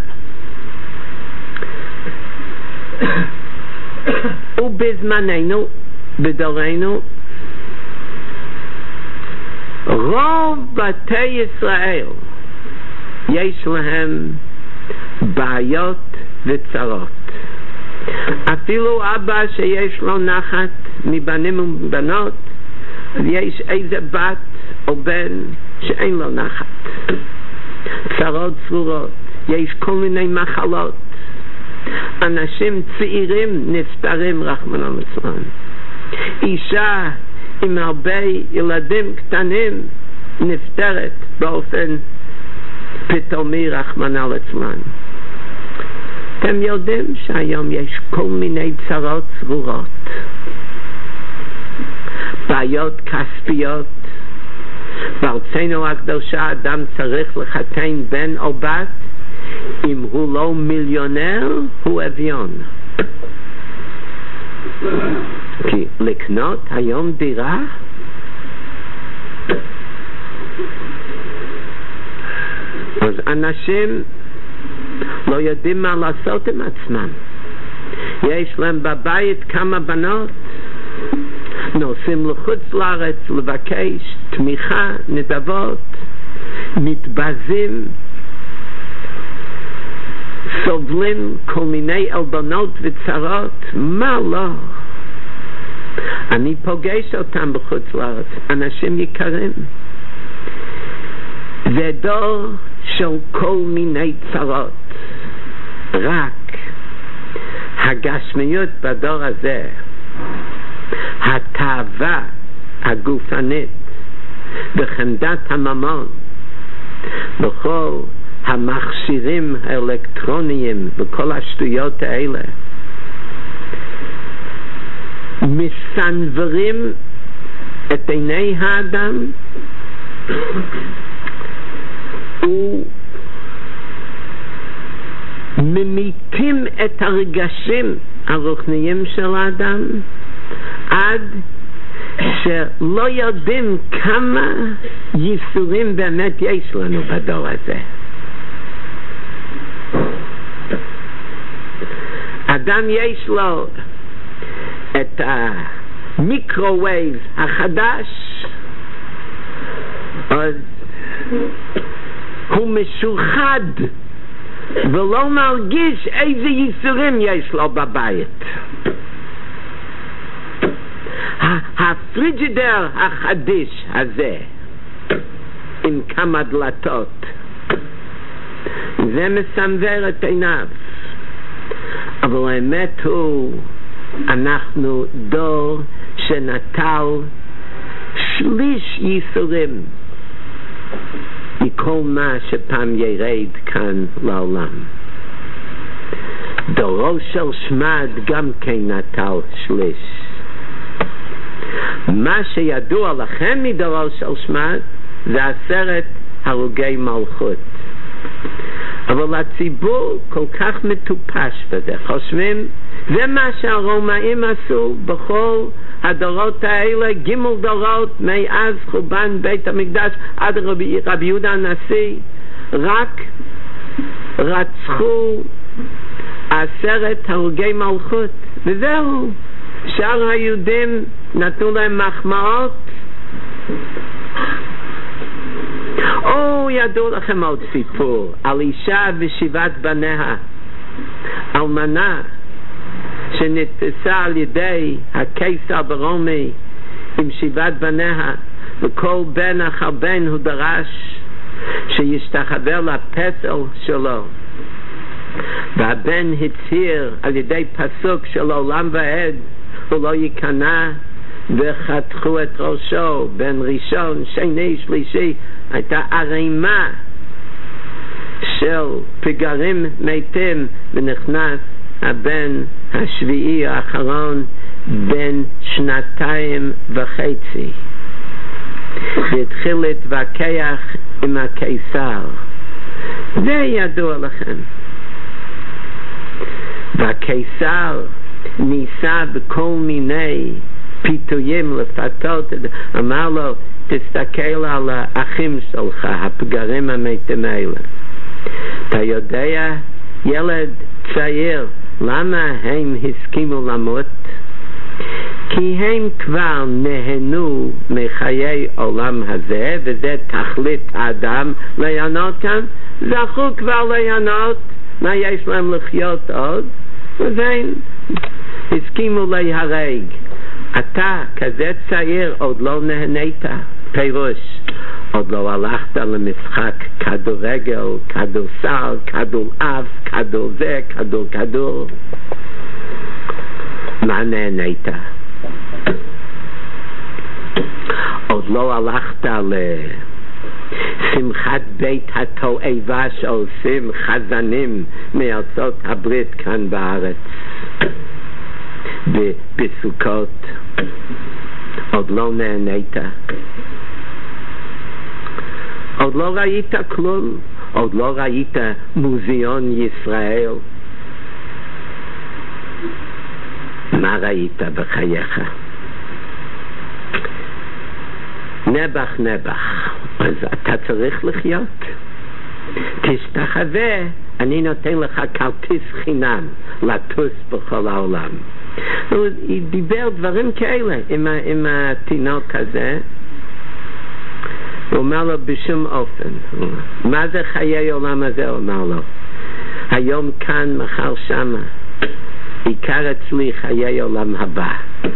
ובזמננו, בדורנו, רוב בתי ישראל יש להם בעיות וצרות. אפילו אבא שיש לו נחת מבנים ובנות, יש איזה בת או בן שאין לו נחת. צרות צרורות, יש כל מיני מחלות, אנשים צעירים נפטרים רחמנא ליצלן, אישה עם הרבה ילדים קטנים נפטרת באופן פתאומי רחמנא ליצלן. אתם יודעים שהיום יש כל מיני צרות צרורות, בעיות כספיות. בארצנו הקדושה אדם צריך לחתן בן או בת, אם הוא לא מיליונר הוא אביון. כי לקנות היום דירה אז אנשים לא יודעים מה לעשות עם עצמם. יש להם בבית כמה בנות, נוסעים לחוץ לארץ לבקש תמיכה, נדבות, מתבזים, סובלים כל מיני עלבונות וצרות, מה לא? אני פוגש אותם בחוץ לארץ, אנשים יקרים. זה דור של כל מיני צרות. רק הגשמיות בדור הזה, התאווה הגופנית וחמדת הממון בכל המכשירים האלקטרוניים וכל השטויות האלה מסנוורים את עיני האדם וממיתים את הרגשים הרוחניים של האדם עד שלא יודעים כמה ייסורים באמת יש לנו בדור הזה. אדם יש לו את המיקרווייב החדש, אז הוא משוחד ולא מרגיש איזה ייסורים יש לו בבית. הפריג'ידר החדיש הזה עם כמה דלתות, זה מסנוור את עיניו. אבל האמת הוא, אנחנו דור שנטל שליש ייסורים מכל מה שפעם ירד כאן לעולם. דורו של שמד גם כן נטל שליש. מה שידוע לכם מדורו של שמד זה 10 הרוגי מלכות. אבל הציבור כל כך מטופש בזה, חושבים זה מה שהרומאים עשו בכל הדורות האלה, גימל דורות מאז חורבן בית המקדש עד רבי יהודה הנשיא, רק רצחו 10 הרוגי מלכות וזהו. שאר היהודים נתנו להם מחמאות. ידעו לכם עוד סיפור על אישה ושבעת בניה, אלמנה שנתפסה על ידי הקיסר ברומי עם 7 בניה, וכל בן אחר בן הוא דרש שישתחווה לפסל שלו, והבן הצהיר על ידי פסוק של עולם ועד הוא לא ייכנע, וחתכו את ראשו. בן ראשון, שני, שלישי, הייתה ערימה של פגרים מתים, ונכנס הבן השביעי האחרון בן 2.5, והתחיל להתווכח עם הקיסר. זה ידוע לכם. והקיסר ניסה בכל מיני פיתויים לפתות, אמר לו תסתכל על האחים שלך, הפגרים המתים האלה. אתה יודע, ילד צעיר, למה הם הסכימו למות? כי הם כבר נהנו מחיי עולם הזה, וזה תכלית האדם ליהנות כאן. זכו כבר ליהנות, מה יש להם לחיות עוד? והם הסכימו להיהרג. אתה כזה צעיר עוד לא נהנית, פירוש עוד לא הלכת למשחק כדורגל, כדורסל, כדורעף, כדור זה, כדור. מה נהנית? עוד לא הלכת לשמחת בית התועבה שעושים חזנים מארצות הברית כאן בארץ בסוכות? עוד לא נהנית? עוד לא ראית כלום? עוד לא ראית מוזיאון ישראל? מה ראית בחייך? נבח. אז אתה צריך לחיות. תשתחווה, אני נותן לך כרטיס חינם לטוס בכל העולם. הוא דיבר דברים כאלה עם התינוק הזה. הוא אומר לו בשום אופן. מה זה חיי עולם הזה? הוא אומר לו, היום כאן, מחר שמה. עיקר אצלי חיי עולם הבא.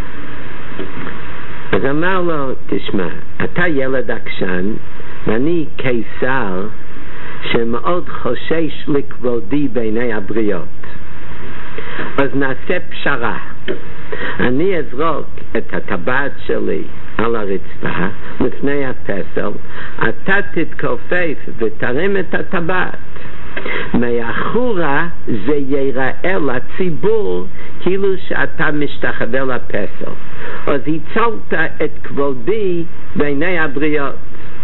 אז אמר לו, תשמע, אתה ילד עקשן, ואני קיסר שמאוד חושש לכבודי בעיני הבריות. אז נעשה פשרה. אני אזרוק את הטבעת שלי על הרצפה לפני הפסל, אתה תתכופף ותרים את הטבעת. מאחורה זה ייראה לציבור כאילו שאתה משתחווה לפסל. אז הצלת את כבודי בעיני הבריות.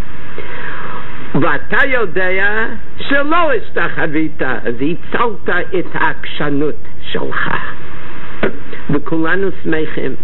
ואתה יודע שלא השתחווית, אז הצלת את העקשנות שלך. וכולנו שמחים.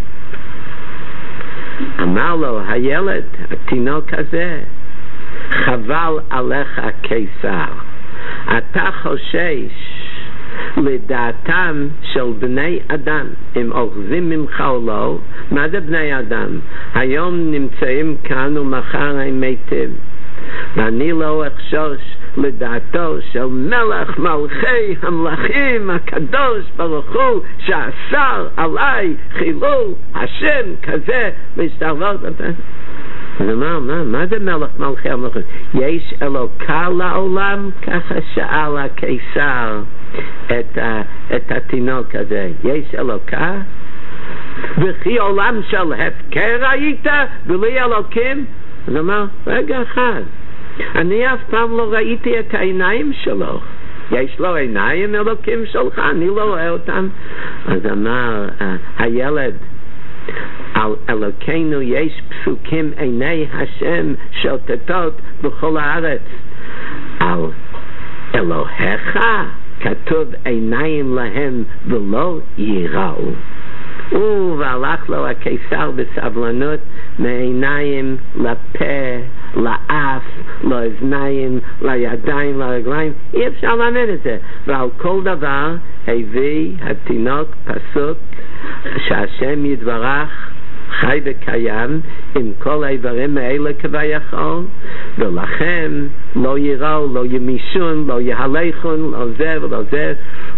אמר לו הילד, התינוק הזה, חבל עליך קיסר. אתה חושש לדעתם של בני אדם, אם אוחזים ממך או לא. מה זה בני אדם? היום נמצאים כאן ומחר הם מתים, ואני לא אחשוש לדעתו של מלך מלכי המלכים הקדוש ברוך הוא שאסר עליי חילול השם כזה להסתרבות. אז אמר, מה זה מלך מלכי המלכים? יש אלוקה לעולם? ככה שאל הקיסר את התינוק הזה. יש אלוקה? וכי עולם של הפקר היית בלי אלוקים? אז אמר, רגע אחד, אני אף פעם לא ראיתי את העיניים שלו. יש לו עיניים אלוקים שלך, אני לא רואה אותם. אז אמר הילד, על אלוקינו יש פסוקים עיני השם שוטטות בכל הארץ. על אלוהיך כתוב עיניים להם ולא יראו. והלך לו הקיסר בסבלנות מעיניים לפה, לאף, לאוזניים, לידיים, לרגליים. אי אפשר להאמין את זה. ועל כל דבר הביא התינוק פסוק שהשם יתברך חי וקיים עם כל האיברים האלה כביכול, ולכן לא יראו, לא ימישון, לא יהלכון, לא זה ולא זה.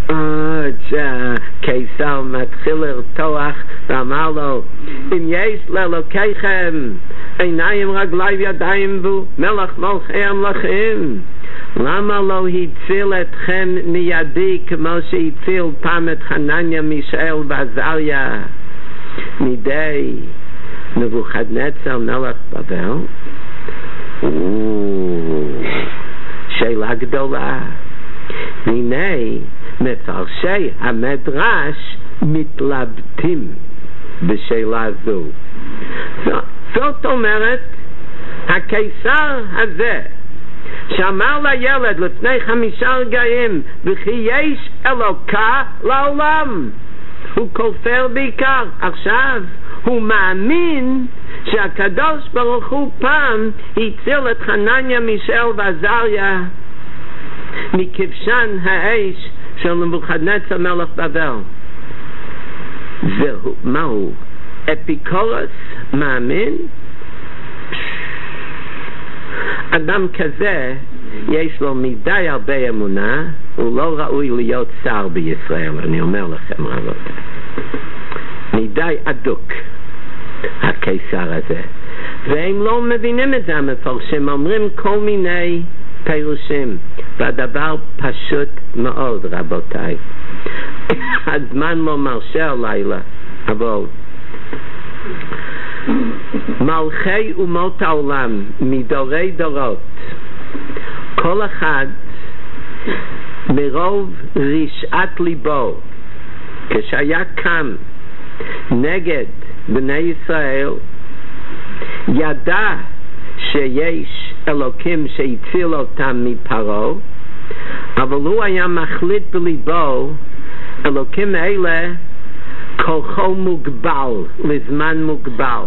קיסר מתחיל לרתוח ואמר לו, אם יש לאלוקיכם עיניים, רגליים, ידיים והוא מלך מלכי המלכים, למה לא הציל אתכם מידי כמו שהציל פעם את חנניה, מישאל ועזריה מידי נבוכדנצר מלך בבל? שאלה גדולה. והנה מפרשי המדרש מתלבטים בשאלה זו. זאת אומרת, הקיסר הזה שאמר לילד לפני 5 רגעים, וכי יש אלוקה לעולם, הוא כופר בעיקר. עכשיו הוא מאמין שהקדוש ברוך הוא פעם הציל את חנניה, מישאל ועזריה מכבשן האש של נבוכדנצר מלך בבל. זהו, מהו? אפיקורוס מאמין? אדם כזה יש לו מדי הרבה אמונה, הוא לא ראוי להיות שר בישראל, אני אומר לכם רבותיי. מדי אדוק הקיסר הזה, והם לא מבינים את זה. המפרשים אומרים כל מיני פירושים, והדבר פשוט מאוד רבותיי. הזמן לא מרשה הלילה, אבל מלכי אומות העולם מדורי דורות, כל אחד מרוב רשעת ליבו כשהיה קם נגד בני ישראל, ידע שיש אלוקים שהציל אותם מפרעה, אבל הוא היה מחליט בליבו, אלוקים אלה כוחו מוגבל לזמן מוגבל.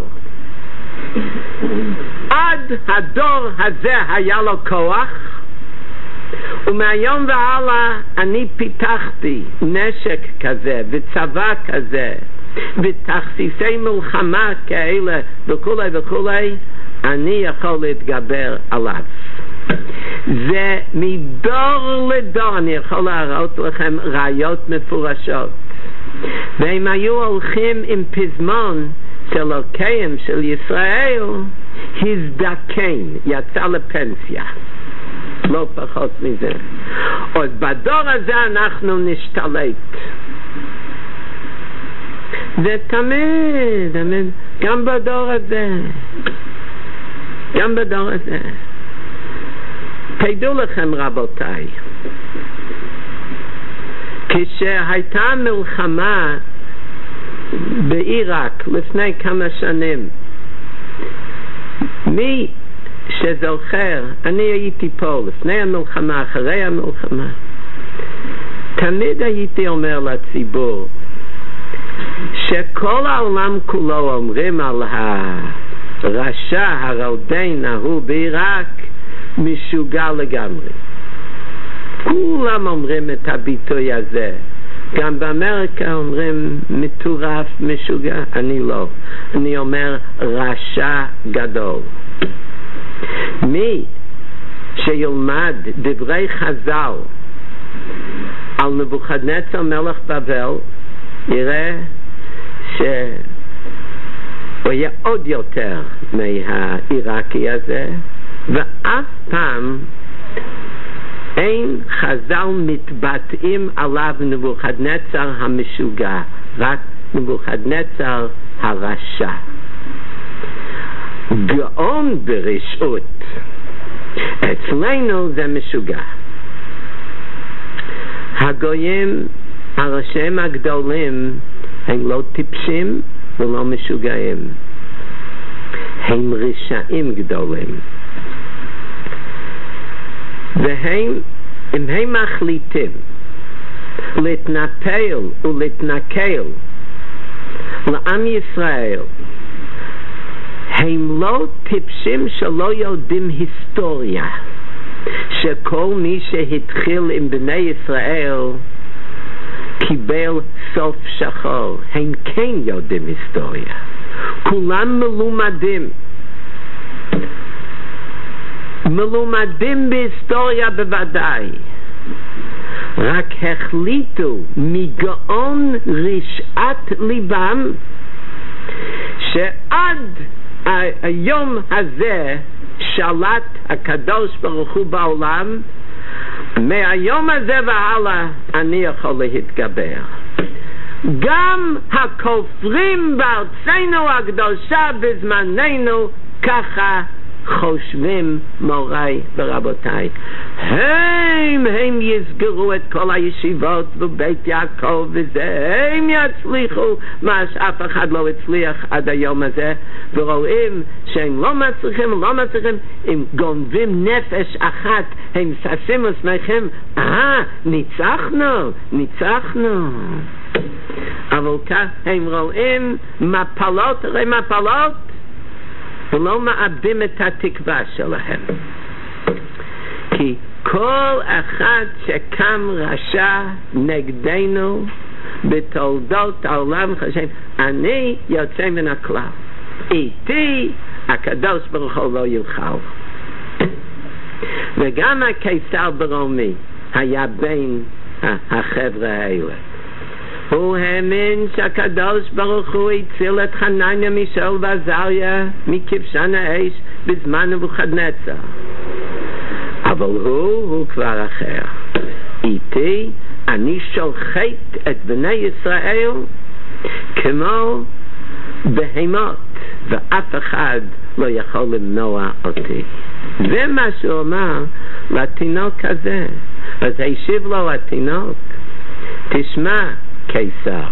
עד הדור הזה היה לו כוח, ומהיום והלאה אני פיתחתי נשק כזה וצבא כזה ותכסיסי מלחמה כאלה וכולי וכולי, אני יכול להתגבר עליו. זה מדור לדור. אני יכול להראות לכם ראיות מפורשות. והם היו הולכים עם פזמון של אלוקיהם של ישראל, הזדקן, יצא לפנסיה, לא פחות מזה. עוד בדור הזה אנחנו נשתלט. זה תמיד, גם בדור הזה, גם בדור הזה. תדעו לכם רבותיי, כשהייתה מלחמה בעיראק לפני כמה שנים, מי שזוכר, אני הייתי פה לפני המלחמה, אחרי המלחמה, תמיד הייתי אומר לציבור שכל העולם כולו אומרים על הרשע הרודן ההוא בעיראק משוגע לגמרי. כולם אומרים את הביטוי הזה. גם באמריקה אומרים מטורף, משוגע. אני לא. אני אומר רשע גדול. מי שילמד דברי חז"ל על נבוכדנצר מלך בבל, יראה שהוא היה עוד יותר מהעיראקי הזה, ואף פעם אין חז"ל מתבטאים עליו נבוכדנצר המשוגע, רק נבוכדנצר הרשע. גאון ברשעות, אצלנו זה משוגע. הגויים הרשעים הגדולים הם לא טיפשים ולא משוגעים, הם רשעים גדולים, והם, אם הם מחליטים להתנפל ולהתנכל לעם ישראל, הם לא טיפשים שלא יודעים היסטוריה, שכל מי שהתחיל עם בני ישראל קיבל סוף שחור. הם כן יודעים היסטוריה, כולם מלומדים בהיסטוריה בוודאי, רק החליטו מגאון רשעת ליבם שעד היום הזה שלט הקדוש ברוך הוא בעולם, מהיום הזה והלאה אני יכול להתגבר. גם הכופרים בארצנו הקדושה בזמננו ככה חושבים, מוריי ורבותיי. הם יסגרו את כל הישיבות ובית יעקב וזה, הם יצליחו מה שאף אחד לא הצליח עד היום הזה, ורואים שהם לא מצליחים, הם גונבים נפש אחת, הם ששים ושמחים, ניצחנו. אבל כך הם רואים מפלות, ולא מאבדים את התקווה שלהם. כי כל אחד שקם רשע נגדנו בתולדות העולם חושב, אני יוצא מן הכלל, איתי הקדוש ברוך הוא לא יוכל. וגם הקיסר ברומי היה בין החבר'ה האלה. הוא האמין שהקדוש ברוך הוא הציל את חנניה, מישאל ועזריה מכבשן האש בזמן נבוכדנצר, אבל הוא כבר אחר. איתי אני שוחט את בני ישראל כמו בהמות, ואף אחד לא יכול למנוע אותי. זה מה שהוא אמר לתינוק הזה. אז השיב לו התינוק, תשמע קיסר,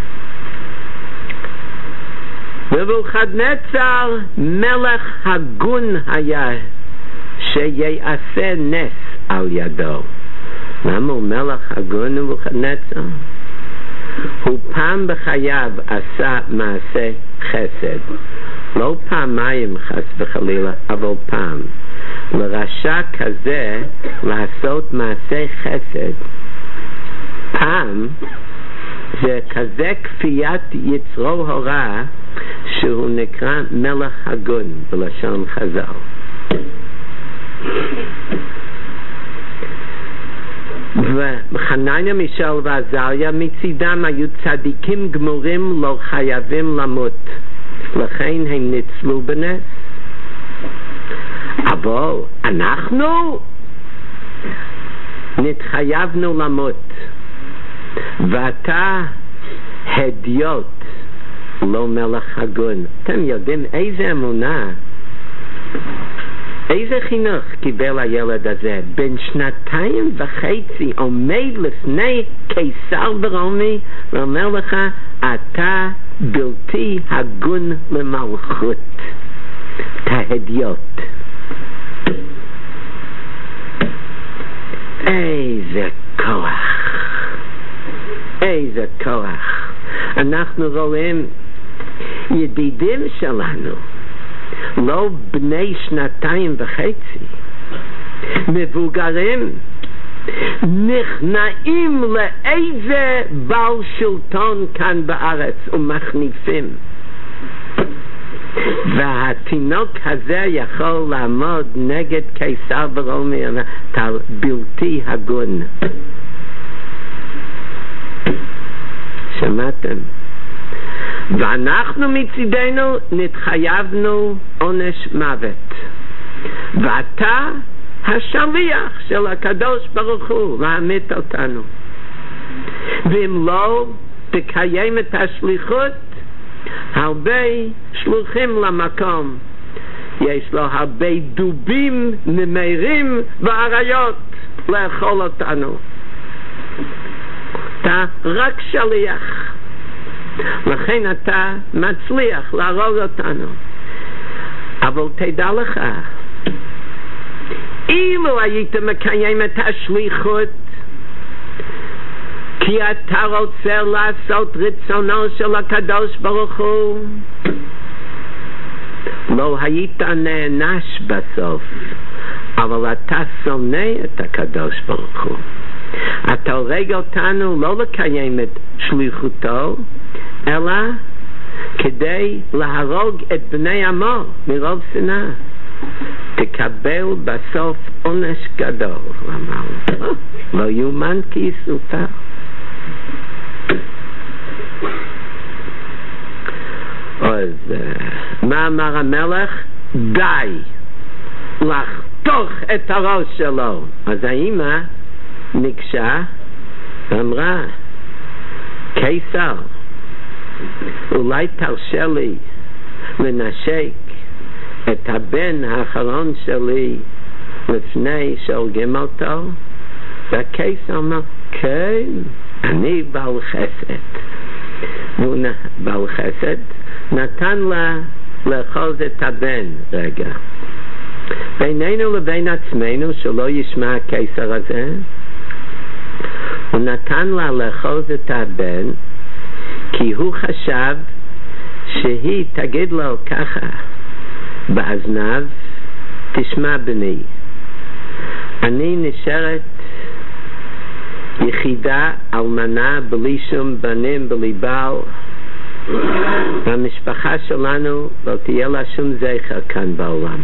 נבוכדנצר מלך הגון היה שיעשה נס על ידו. למה הוא מלך הגון נבוכדנצר? הוא פעם בחייו עשה מעשה חסד, לא פעמיים חס וחלילה, אבל פעם. לרשע כזה לעשות מעשה חסד פעם זה כזה כפיית יצרו הורא שהוא נקרא מלך הגון בלשון חז"ל. וחנניה, מישאל ועזריה מצידם היו צדיקים גמורים, לא חייבים למות, לכן הם ניצלו בנס. אבל אנחנו נתחייבנו למות, ואתה הדיוט, לא מלך הגון. אתם יודעים איזה אמונה, איזה חינוך קיבל הילד הזה? בן 2.5 עומד לפני קיסר ברומי ואומר לך, אתה בלתי הגון למלכות, אתה הדיוט. איזה כוח, איזה כוח. אנחנו רואים ידידים שלנו, לא בני 2.5, מבוגרים, נכנעים לאיזה בעל שלטון כאן בארץ ומחניפים. והתינוק הזה יכול לעמוד נגד קיסר ורומי בלתי הגון. שמעתם? ואנחנו מצידנו נתחייבנו עונש מוות, ואתה השליח של הקדוש ברוך הוא להמית אותנו, ואם לא תקיים את השליחות, הרבה שלוחים למקום, יש לו הרבה דובים, נמרים ואריות לאכול אותנו. אתה רק שליח, לכן אתה מצליח להרוג אותנו. אבל תדע לך, אילו היית מקיים את השליחות כי אתה רוצה לעשות רצונו של הקדוש ברוך הוא, לא היית נענש בסוף, אבל אתה שונא את הקדוש ברוך הוא. אתה הורג אותנו לא לקיים את שליחותו, אלא כדי להרוג את בני עמו מרוב שנאה. תקבל בסוף עונש גדול. לא יאומן כי יסופר. אז מה אמר המלך? די לחתוך את הראש שלו. אז האמא ניגשה ואמרה, קיסר, אולי תרשה לי לנשק את הבן האחרון שלי לפני שהורגים אותו? והקיסר אמר, כן, אני בעל חסד. והוא בעל חסד נתן לה לאחוז את הבן. רגע, בינינו לבין עצמנו, שלא ישמע הקיסר הזה, הוא נתן לה לאחוז את הבן כי הוא חשב שהיא תגיד לו ככה באזניו, תשמע בני, אני נשארת יחידה אלמנה בלי שום בנים, בלי בעל, והמשפחה שלנו לא תהיה לה שום זכר כאן בעולם.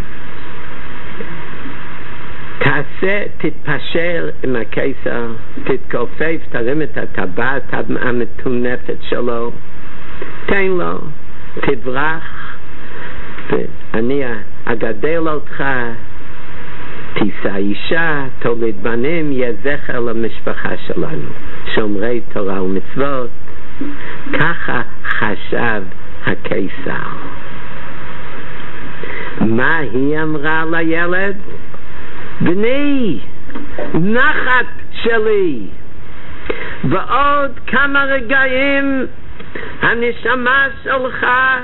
תעשה, תתפשר עם הקיסר, תתכופף, תרים את הטבעת המטונפת שלו, תן לו, תברח, ואני אגדל אותך, תישא אישה, תוליד בנים, יהיה זכר למשפחה שלנו, שומרי תורה ומצוות. ככה חשב הקיסר. מה היא אמרה לילד? בני, נחת שלי, ועוד כמה רגעים הנשמה שלך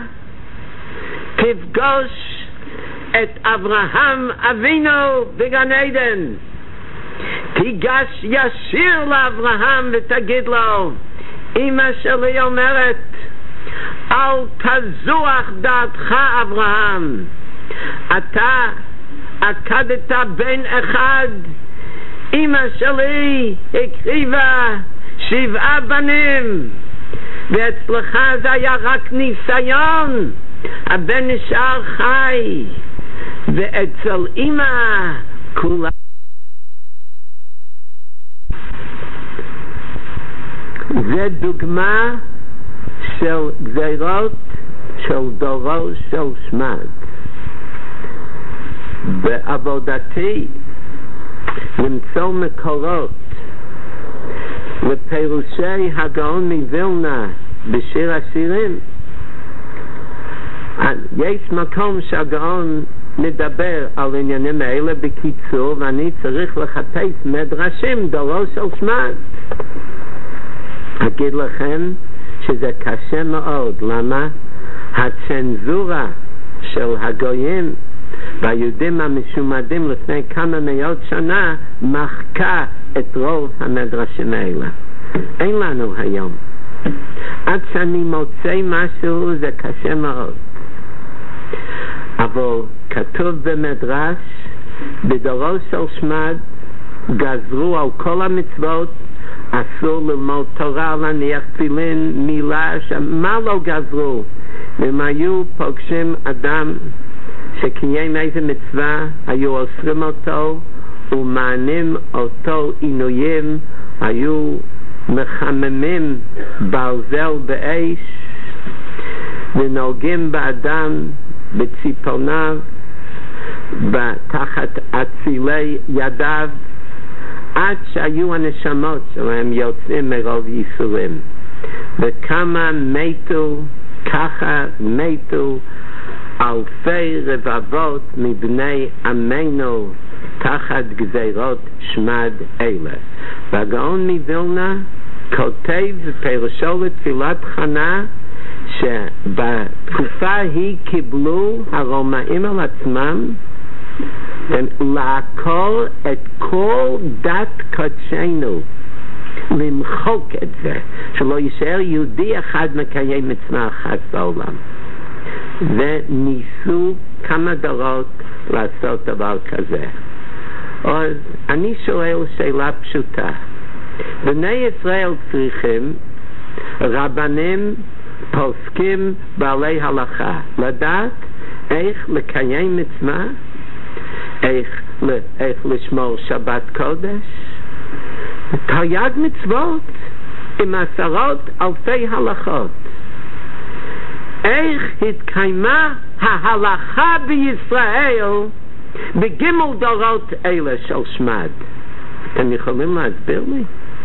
תפגוש את אברהם אבינו בגן עדן. תיגש ישיר לאברהם ותגיד לו, אמא שלי אומרת, אל תזוח דעתך אברהם, אתה עקדת בן אחד, אמא שלי הקריבה 7 בנים, ואצלך זה היה רק ניסיון, הבן נשאר חי, ואצל אמא כולה. זה דוגמה של גזירות של דורו של שמד. בעבודתי למצוא מקורות לפירושי הגאון מווילנה בשיר השירים, יש מקום שהגאון מדבר על עניינים האלה בקיצור, ואני צריך לחפש מדרשים דורו של שמד. אגיד לכם שזה קשה מאוד. למה? הצנזורה של הגויים והיהודים המשומדים לפני כמה מאות שנה מחקה את רוב המדרשים האלה. אין לנו היום. עד שאני מוצא משהו זה קשה מאוד. אבל כתוב במדרש, בדורו של שמד גזרו על כל המצוות, אסור ללמוד תורה, להניח תפילין, מילה, מה לא גזרו? והם היו פוגשים אדם שקיים איזה מצווה, היו אוסרים אותו ומענים אותו עינויים, היו מחממים ברזל באש ונוגעים באדם בציפורניו תחת אצילי ידיו, עד שהיו הנשמות שלהם יוצאים מרוב ייסורים. וכמה מתו, ככה מתו אלפי רבבות מבני עמנו תחת גזירות שמד אלה. והגאון מווילנה כותב בפירושו לתפילת חנה שבתקופה היא קיבלו הרומאים על עצמם לעקור את כל דת קודשנו, למחוק את זה, שלא יישאר יהודי אחד מקיים מצווה אחת בעולם. וניסו כמה דורות לעשות דבר כזה. אז אני שואל שאלה פשוטה, בני ישראל צריכים רבנים, פוסקים, בעלי הלכה, לדעת איך לקיים מצווה, איך לשמור שבת קודש, תרי"ג מצוות עם 10,000 הלכות. איך התקיימה ההלכה בישראל בגימל דורות אלה של שמד? אתם יכולים להסביר לי?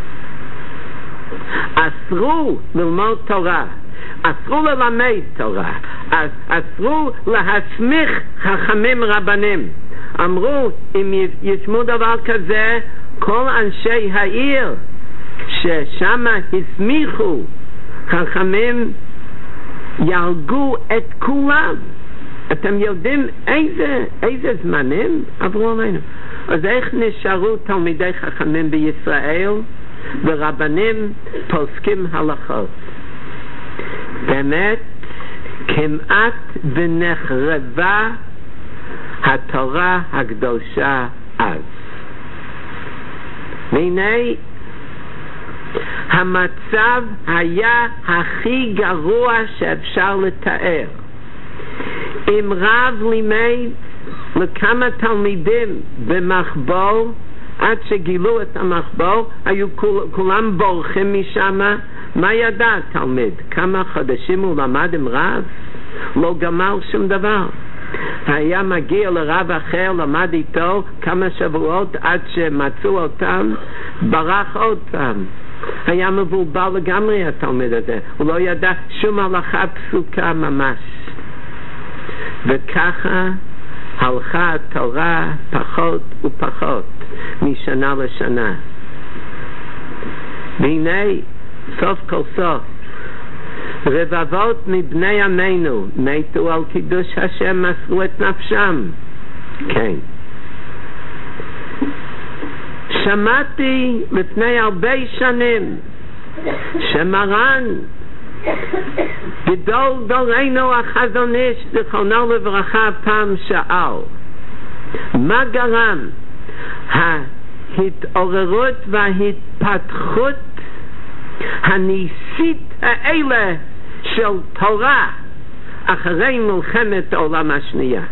אסרו ללמוד תורה, אסרו ללמד תורה, אסרו להסמיך חכמים רבנים. אמרו, אם ישמעו דבר כזה, כל אנשי העיר ששם הסמיכו חכמים יהרגו את כולם. אתם יודעים איזה זמנים עברו עלינו? אז איך נשארו תלמידי חכמים בישראל ורבנים פוסקים הלכות? באמת כמעט ונחרבה התורה הקדושה אז. והנה המצב היה הכי גרוע שאפשר לתאר. אם רב לימד לכמה תלמידים במחבור, עד שגילו את המחבור היו כולם בורחים משם. מה ידע תלמיד? כמה חודשים הוא למד עם רב? לא גמר שום דבר. היה מגיע לרב אחר, למד איתו כמה שבועות עד שמצאו אותם, ברח עוד פעם. היה מבולבל לגמרי התלמיד הזה, הוא לא ידע שום הלכה פסוקה ממש. וככה הלכה התורה פחות ופחות משנה לשנה. והנה סוף כל סוף רבבות מבני עמנו מתו על קידוש השם, מסרו את נפשם. כן, שמעתי לפני הרבה שנים שמרן גדול דורנו החזון איש זיכרונו לברכה פעם שאל, מה גרם ההתעוררות וההתפתחות הניסית האלה של תורה אחרי מלחמת העולם השנייה?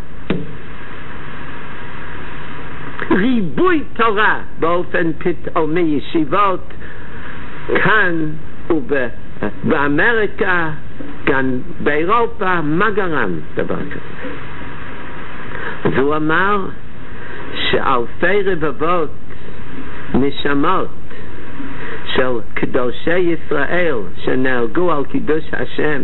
ריבוי תורה באופן פתאומי, ישיבות כאן ובאמריקה, כאן באירופה, מה גרם דבר כזה? אז הוא אמר שאלפי רבבות נשמות של קדושי ישראל שנהרגו על קידוש השם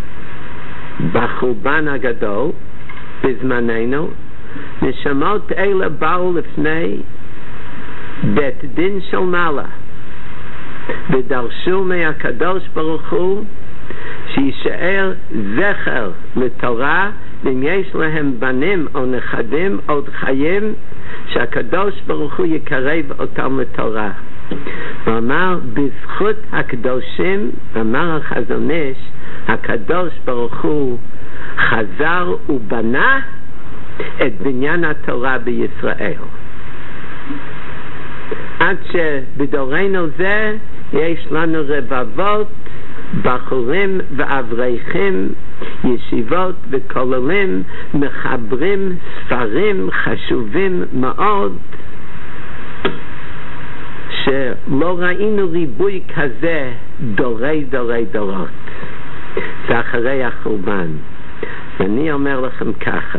בחורבן הגדול בזמננו, נשמות אלה באו לפני בית דין של מעלה ודרשו מהקדוש ברוך הוא שישאר זכר לתורה, ואם יש להם בנים או נכדים עוד חיים, שהקדוש ברוך הוא יקרב אותם לתורה. הוא אמר בזכות הקדושים, אמר החזון איש, הקדוש ברוך הוא חזר ובנה את בניין התורה בישראל. עד שבדורנו זה יש לנו רבבות בחורים ואברכים, ישיבות וכוללים, מחברים ספרים חשובים מאוד, שלא ראינו ריבוי כזה דורי דורות. זה אחרי החורבן. ואני אומר לכם ככה,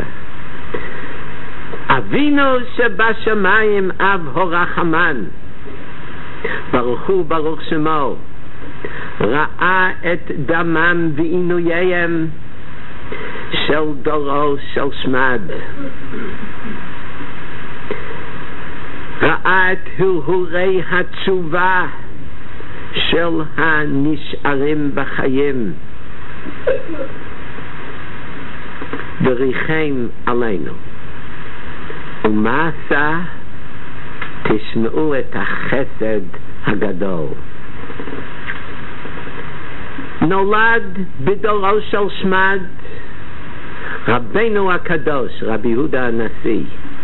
אבינו שבשמיים אב הרחמן, ברוך הוא ברוך שמו, ראה את דמם ועינוייהם של דורו של שמד, ראה את הרהורי התשובה של הנשארים בחיים, וריחם עלינו. ומה עשה? תשמעו את החסד הגדול. נולד בדורו של שמד רבנו הקדוש, רבי יהודה הנשיא,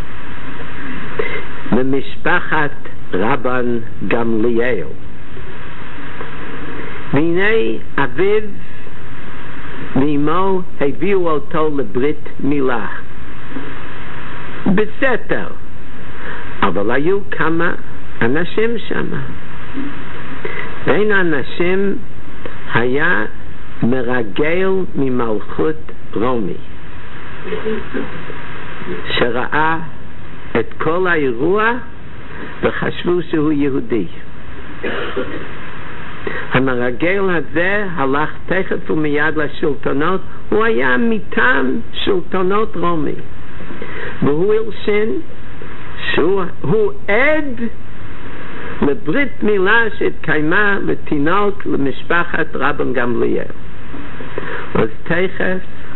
ממשפחת רבן גמליאל. והנה אביו ואמו הביאו אותו לברית מילה בסתר, אבל היו כמה אנשים שם. בין האנשים היה מרגל ממלכות רומי, שראה את כל האירוע וחשבו שהוא יהודי. המרגל הזה הלך תכף ומיד לשלטונות, הוא היה מטעם שלטונות רומי, והוא הלשין שהוא עד לברית מילה שהתקיימה לתינוק למשפחת רבן גמליאל. אז תכף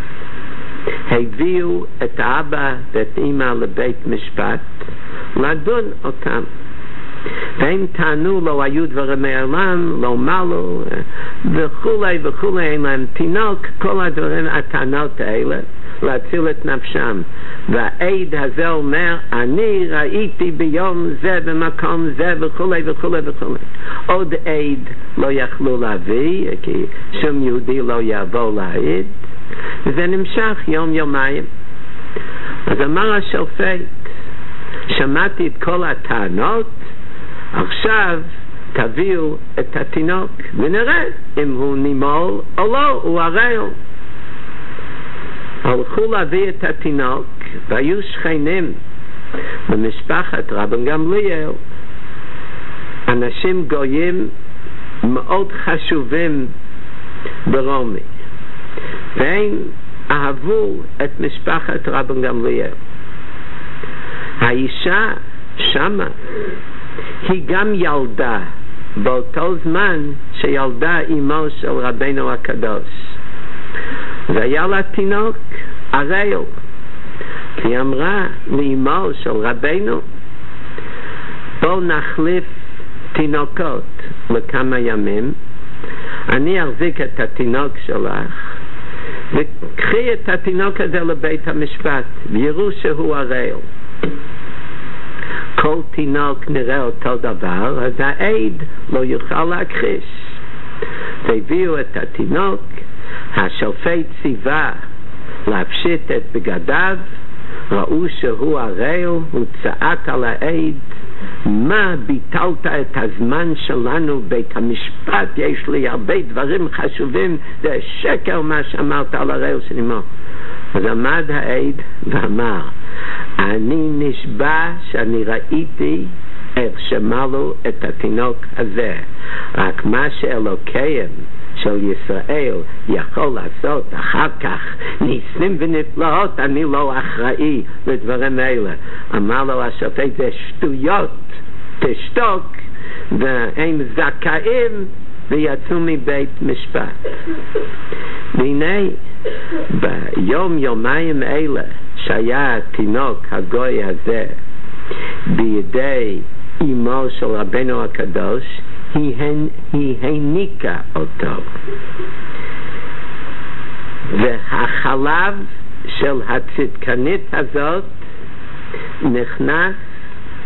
הביאו את האבא ואת אמא לבית משפט לדון אותם, והם טענו לא היו דברים מעולם, לא מלו וכולי וכולי, אין להם תינוק, כל הדברים, הטענות האלה להציל את נפשם. והעד הזה אומר, אני ראיתי ביום זה במקום זה וכולי וכולי וכולי. עוד עד לא יכלו להביא, כי שום יהודי לא יבוא להעיד, וזה נמשך יומיים. אז אמר השופט, שמעתי את כל הטענות, עכשיו תביאו את התינוק ונראה אם הוא נימול או לא, הוא ערל. הלכו להביא את התינוק, והיו שכנים במשפחת רבן גמליאל, אנשים גויים מאוד חשובים ברומי, והם אהבו את משפחת רבן גמליאל. האישה שמה היא גם ילדה באותו זמן שילדה אמו של רבנו הקדוש, והיה לה תינוק ערל. היא אמרה לאמו של רבנו, בוא נחליף תינוקות לכמה ימים, אני אחזיק את התינוק שלך וקחי את התינוק הזה לבית המשפט ויראו שהוא ערל. כל תינוק נראה אותו דבר, אז העד לא יוכל להכחיש. והביאו את התינוק, השופט ציווה להפשיט את בגדיו, ראו שהוא ערל, הוא צעק על העד, מה ביטלת את הזמן שלנו בית המשפט, יש לי הרבה דברים חשובים, זה שקר מה שאמרת על ערל של אמו. אז עמד העד ואמר, אני נשבע שאני ראיתי איך שמלו את התינוק הזה, רק מה שאלוקיהם של ישראל יכול לעשות אחר כך ניסים ונפלאות, אני לא אחראי לדברים האלה. אמר לו השופט, זה שטויות, תשתוק, והם זכאים, ויצאו מבית משפט. והנה ביום יומיים אלה שהיה התינוק הגוי הזה בידי אמו של רבנו הקדוש, היא הניקה אותו, והחלב של הצדקנית הזאת נכנס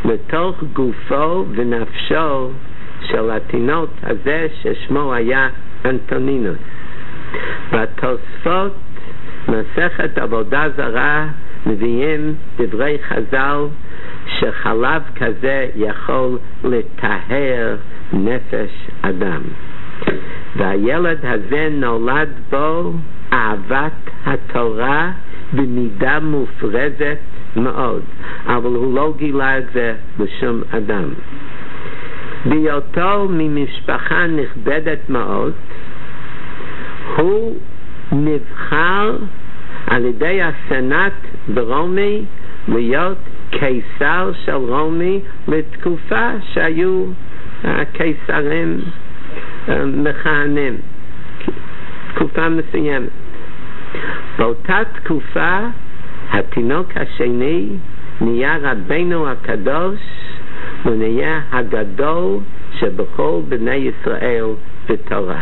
לתוך גופו ונפשו של התינוק הזה ששמו היה אנטונינוס. בתוספות מסכת עבודה זרה מביאים דברי חז"ל שחלב כזה יכול לטהר נפש אדם, והילד הזה נולד בו אהבת התורה במידה מופרזת מאוד, אבל הוא לא גילה את זה לשום אדם. בהיותו ממשפחה נכבדת מאוד, הוא נבחר על ידי הסנאט ברומי להיות קיסר של רומי לתקופה שהיו הקיסרים מכהנים, תקופה מסוימת. באותה תקופה התינוק השני נהיה רבינו הקדוש, הוא נהיה הגדול שבכל בני ישראל בתורה.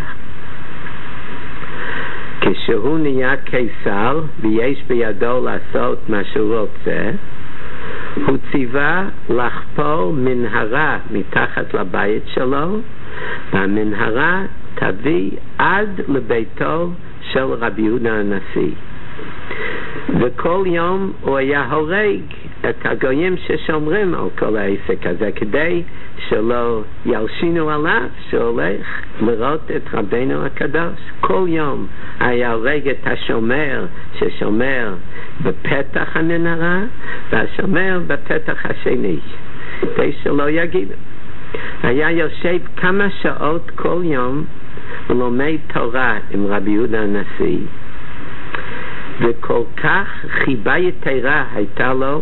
כשהוא נהיה קיסר ויש בידו לעשות מה שהוא רוצה, הוא ציווה לחפור מנהרה מתחת לבית שלו, והמנהרה תביא עד לביתו של רבי יהודה הנשיא. וכל יום הוא היה הורג את הגויים ששומרים על כל העסק הזה, כדי שלא ילשינו עליו שהולך לראות את רבינו הקדוש. כל יום היה הורג את השומר ששומר בפתח המנהרה והשומר בפתח השני, כדי שלא יגידו. היה יושב כמה שעות כל יום ולומד תורה עם רבי יהודה הנשיא, וכל כך חיבה יתרה הייתה לו,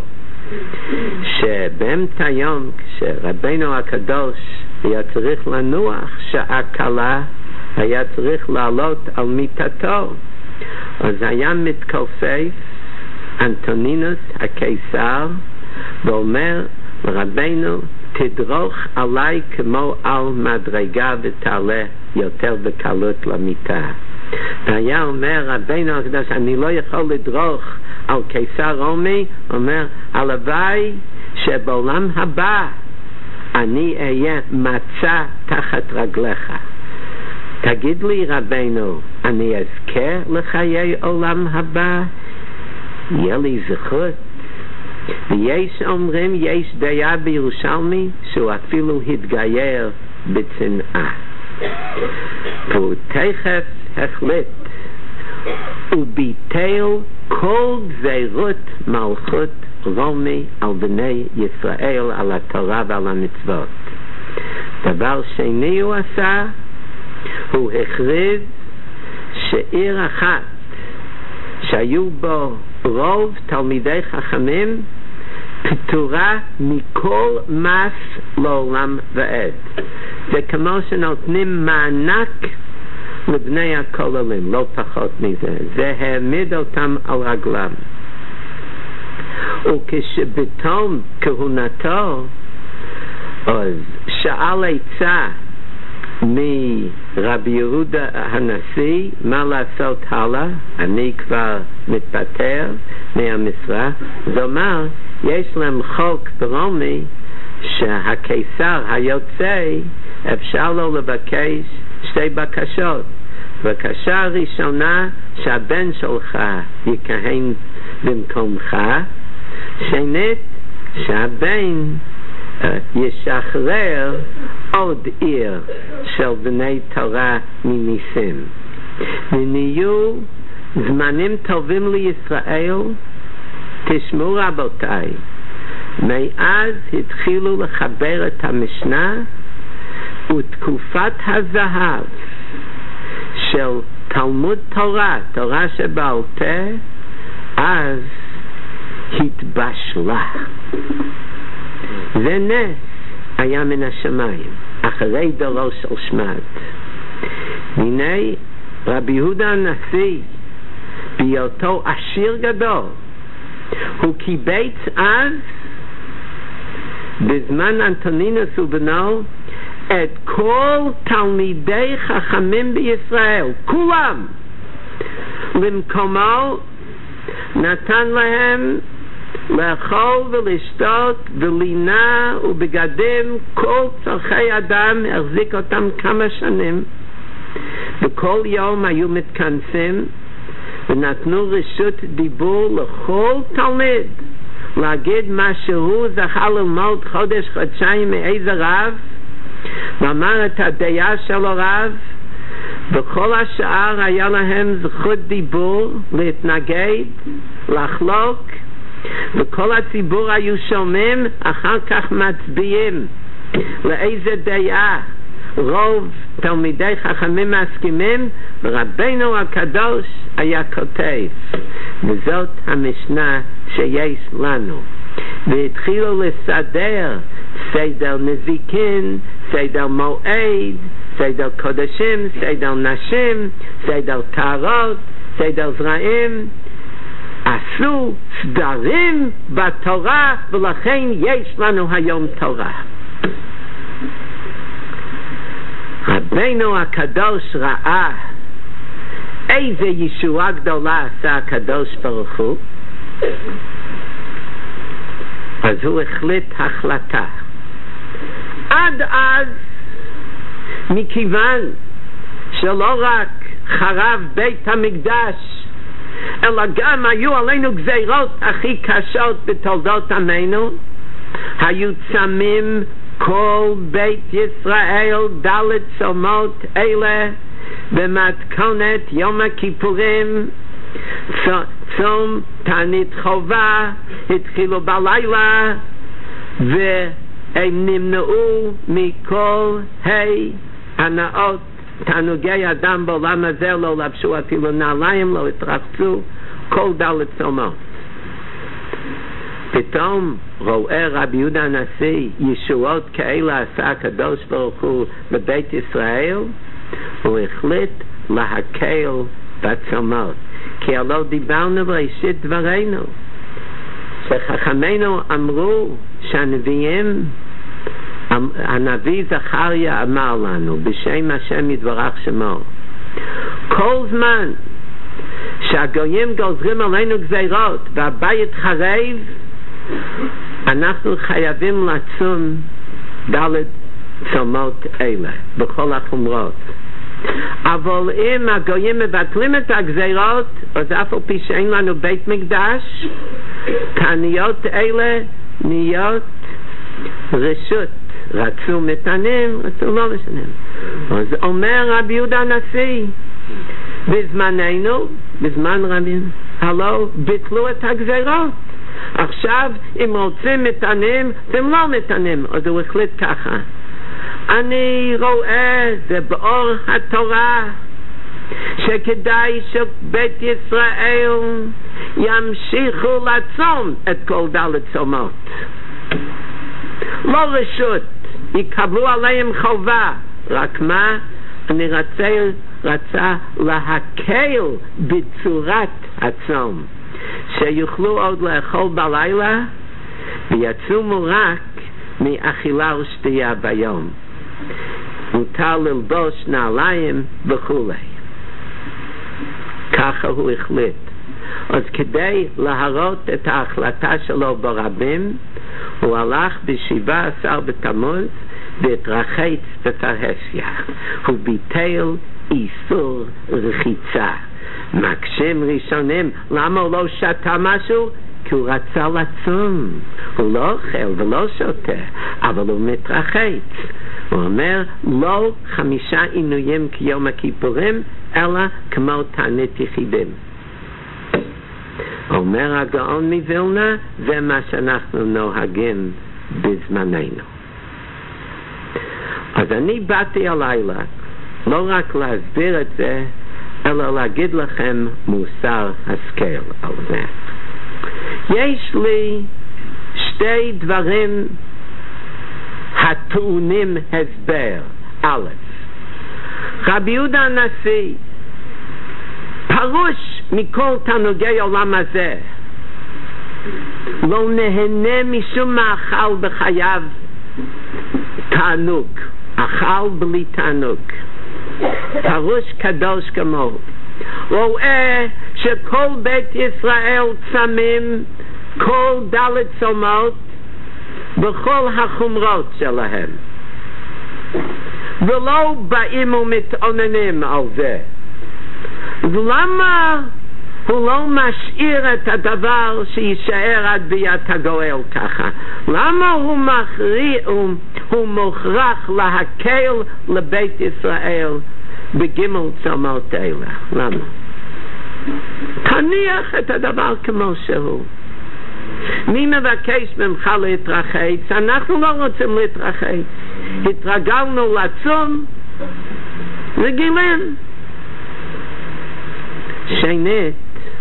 שבאמצע היום כשרבינו הקדוש היה צריך לנוח שעה קלה, היה צריך לעלות על מיטתו, אז היה מתכופף אנטונינוס הקיסר ואומר לרבינו, תדרוך עליי כמו על מדרגה ותעלה יותר בקלות למיטה. והיה אומר רבינו הקדוש, אני לא יכול לדרוך על קיסר רומי, אומר הלוואי שבעולם הבא אני אהיה מצא תחת רגליך. תגיד לי רבינו, אני אזכה לחיי עולם הבא? יהיה לי זכות. ויש אומרים, יש דעה בירושלמי שהוא אפילו התגייר בצנעה. והוא תכף החליט וביטל כל גזירות מלכות רומי על בני ישראל, על התורה ועל המצוות. דבר שני הוא עשה, הוא הכריז שעיר אחת שהיו בו רוב תלמידי חכמים פטורה מכל מס לעולם ועד. זה כמו שנותנים מענק לבני הכוללים, לא פחות מזה. זה העמיד אותם על רגלם. וכשבתום כהונתו אז שאל עצה מרבי יהודה הנשיא מה לעשות הלאה, אני כבר מתפטר מהמשרה. ואומר, יש להם חוק ברומי שהקיסר היוצא אפשר לו לבקש שתי בקשות. בקשה ראשונה, שהבן שלך יכהן במקומך. שנית, שהבן ישחרר עוד עיר של בני תורה מניסים. ונהיו זמנים טובים לישראל. תשמעו רבותיי, מאז התחילו לחבר את המשנה, ותקופת הזהב של תלמוד תורה, תורה שבעל פה, אז התבשלה. זה נס היה מן השמיים, אחרי דורו של שמד. הנה רבי יהודה הנשיא, בהיותו עשיר גדול, הוא קיבץ אז, בזמן אנטונינוס ובנו, את כל תלמידי חכמים בישראל, כולם, למקומו, נתן להם לאכול ולשתות ולינה ובגדים, כל צורכי אדם, החזיק אותם כמה שנים, בכל יום היו מתכנסים ונתנו רשות דיבור לכל תלמיד להגיד מה שהוא זכה ללמוד חודש חודשיים מאיזה רב, ואמר את הדעה של הרב. בכל השאר היה להם זכות דיבור להתנגד, לחלוק, וכל הציבור היו שומעים, אחר כך מצביעים לאיזה דעה רוב תלמידי חכמים מסכימים, ורבנו הקדוש היה כותב, וזאת המשנה שיש לנו. והתחילו לסדר סדר נזיקין, סדר מועד, סדר קודשים, סדר נשים, סדר טהרות, סדר זרעים. עשו סדרים בתורה, ולכן יש לנו היום תורה. רבנו הקדוש ראה איזה ישועה גדולה עשה הקדוש ברוך הוא, אז הוא החליט החלטה. עד אז, מכיוון שלא רק חרב בית המקדש, אלא גם היו עלינו גזירות הכי קשות בתולדות עמנו, היו צמים כל בית ישראל דלת צומות אלה במתכונת יום הכיפורים. צום תענית חובה התחילו בלילה, והם נמנעו מכל הנאות תענוגי אדם בעולם הזה, לא לבשו אפילו נעליים, לא התרחצו, כל דלת צומות. פתאום רואה רבי יהודה הנשיא ישועות כאלה עשה הקדוש ברוך הוא בבית ישראל, הוא החליט להקל בצומות. כי הלא דיברנו בראשית דברינו שחכמינו אמרו שהנביאים, הנביא זכריה אמר לנו בשם השם יתברך שמו, כל זמן שהגויים גוזרים עלינו גזירות והבית חרב, אנחנו חייבים לצום דלת צומות אלה בכל החומרות. אבל אם הגויים מבטלים את הגזירות, אז אף על פי שאין לנו בית מקדש, תעניות אלה נהיות רשות. רצו מתנים, רצו לא משנים. אז אומר רבי יהודה הנשיא, בזמננו, בזמן רבים, הלא ביטלו את הגזירות. עכשיו אם רוצים מתנים, אתם לא מתנים. אז הוא החליט ככה, אני רואה זה באור התורה שכדאי שבית ישראל ימשיכו לצום את כל דלת צומות, לא רשות, יקבלו עליהם חובה. רק מה? אני רצה להקל בצורת הצום, שיוכלו עוד לאכול בלילה ויצומו רק מאכילה ושתייה ביום. מותר ללבוש נעליים וכו'. ככה הוא החליט. אז כדי להראות את ההחלטה שלו ברבים, הוא הלך ב17 בתמוז והתרחץ בפרהסיה. הוא ביטל איסור רחיצה. מקשים ראשונים, למה הוא לא שתה משהו? כי הוא רצה לצום. הוא לא אוכל ולא שותה, אבל הוא מתרחץ. הוא אומר, לא 5 עינויים כיום הכיפורים, אלא כמו תענית יחידים. אומר הגאון מווילנה, זה מה שאנחנו נוהגים בזמננו. אז אני באתי הלילה לא רק להסביר את זה, אלא להגיד לכם מוסר השכל על זה. יש לי 2 דברים הטעונים הסבר. א', רבי יהודה הנשיא פרוש מכל תענוגי עולם הזה, לא נהנה משום מאכל בחייו תענוג, אכל בלי תענוג, פרוש קדוש כמוהו. רואה שכל בית ישראל צמים כל דלת צומות בכל החומרות שלהם. ולא באים ומתעוננים על זה. למה הוא לא משאיר את הדבר שישאר עד ביאת הגואל ככה? למה הוא מוכרח להקל לבית ישראל בגימל צומות אלה? למה? תניח את הדבר כמו שהוא. מי מבקש ממך להתרחץ? אנחנו לא רוצים להתרחץ. התרגלנו לצום, רגילים. שנית,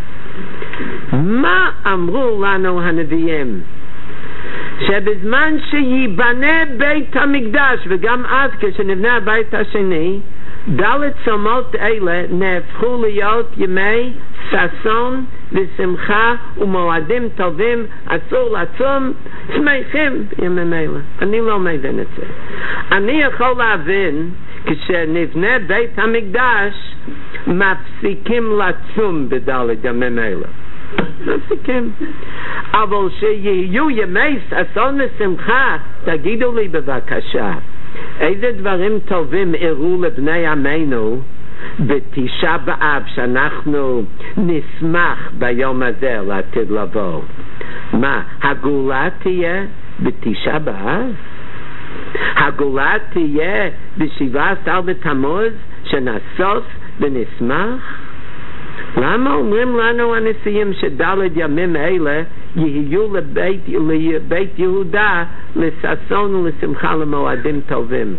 מה אמרו לנו הנביאים? שבזמן שיבנה בית המקדש, וגם אז כשנבנה הבית השני, דלת צומות אלה נהפכו להיות ימי ששון ושמחה ומועדים טובים, אסור לצום, שמחים ימים אלה. אני לא מבין את זה. אני יכול להבין כשנבנה בית המקדש מפסיקים לצום בדלת ימים אלה, מפסיקים. אבל שיהיו ימי ששון ושמחה, תגידו לי בבקשה, איזה דברים טובים אירעו לבני עמנו בתשעה באב שאנחנו נשמח ביום הזה לעתיד לבוא? מה, הגאולה תהיה בתשעה באב? הגאולה תהיה ב17 בתמוז שנשוש ונשמח? למה אומרים לנו הנשיאים שדלת ימים אלה יהיו לבית יהודה לששון ולשמחה למועדים טובים?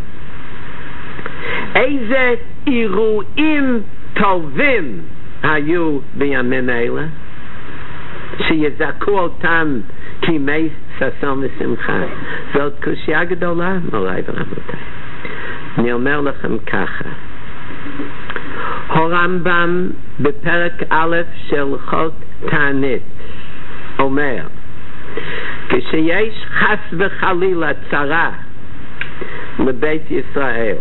איזה אירועים טובים היו בימים אלה שיזכו אותם כימי ששון ושמחה? זאת קושיה גדולה, מוריי ורבותיי. אני אומר לכם ככה, הרמב"ם בפרק א' של חוק תענית אומר, כשיש חס וחלילה צרה לבית ישראל,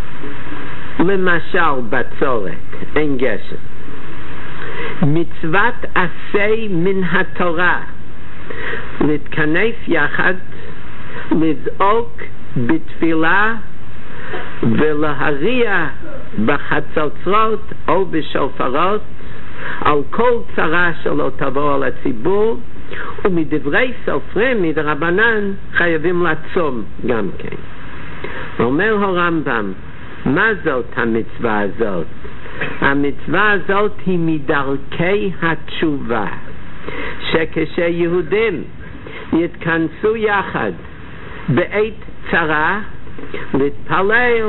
למשל בצורת, אין גשם, מצוות עשה מן התורה להתכנס יחד, לזעוק בתפילה ולהריע בחצוצרות או בשופרות על כל צרה שלא תבוא על הציבור, ומדברי סופרים מדרבנן חייבים לצום גם כן. אומר הרמב"ם, מה זאת המצווה הזאת? המצווה הזאת היא מדרכי התשובה, שכשיהודים יתכנסו יחד בעת צרה להתפלל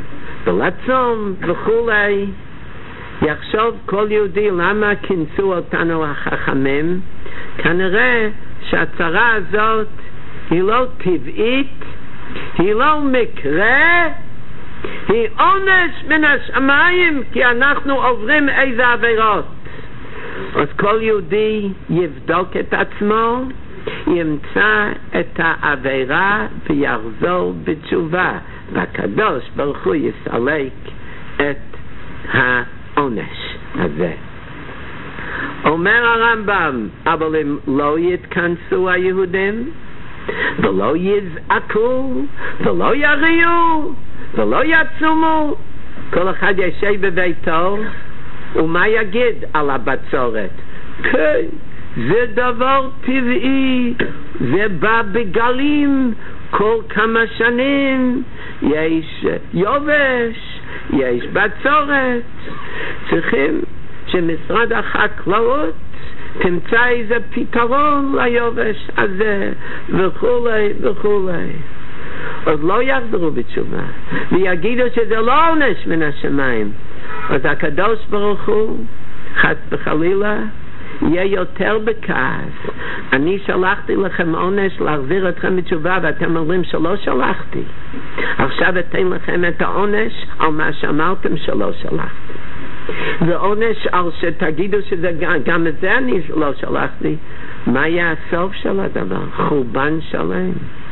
ולצום וכולי, יחשוב כל יהודי למה כינסו אותנו החכמים. כנראה שהצרה הזאת היא לא טבעית, היא לא מקרה, היא עונש מן השמיים, כי אנחנו עוברים איזה עבירות. אז כל יהודי יבדוק את עצמו, ימצא את העבירה ויחזור בתשובה, והקדוש ברוך הוא יסלק את העונש הזה. אומר הרמב"ם, אבל אם לא יתכנסו היהודים ולא יזעקו ולא יריעו ולא יצומו, כל אחד ישב בביתו, ומה יגיד על הבצורת? כן, זה דבר טבעי, זה בא בגלים, כל כמה שנים יש יובש, יש בצורת. צריכים שמשרד החקלאות תמצא איזה פתרון ליובש הזה וכולי וכולי. אז לא יחזרו בתשובה ויגידו שזה לא עונש מן השמיים, אז הקדוש ברוך הוא חס וחלילה יהיה יותר בכעס. אני שלחתי לכם עונש להחזיר אתכם בתשובה, ואתם אומרים שלא שלחתי. עכשיו אתן לכם את העונש על מה שאמרתם שלא שלחתי, ועונש על שתגידו שזה גם את זה אני לא שלחתי. מה יהיה הסוף של הדבר? חורבן שלם.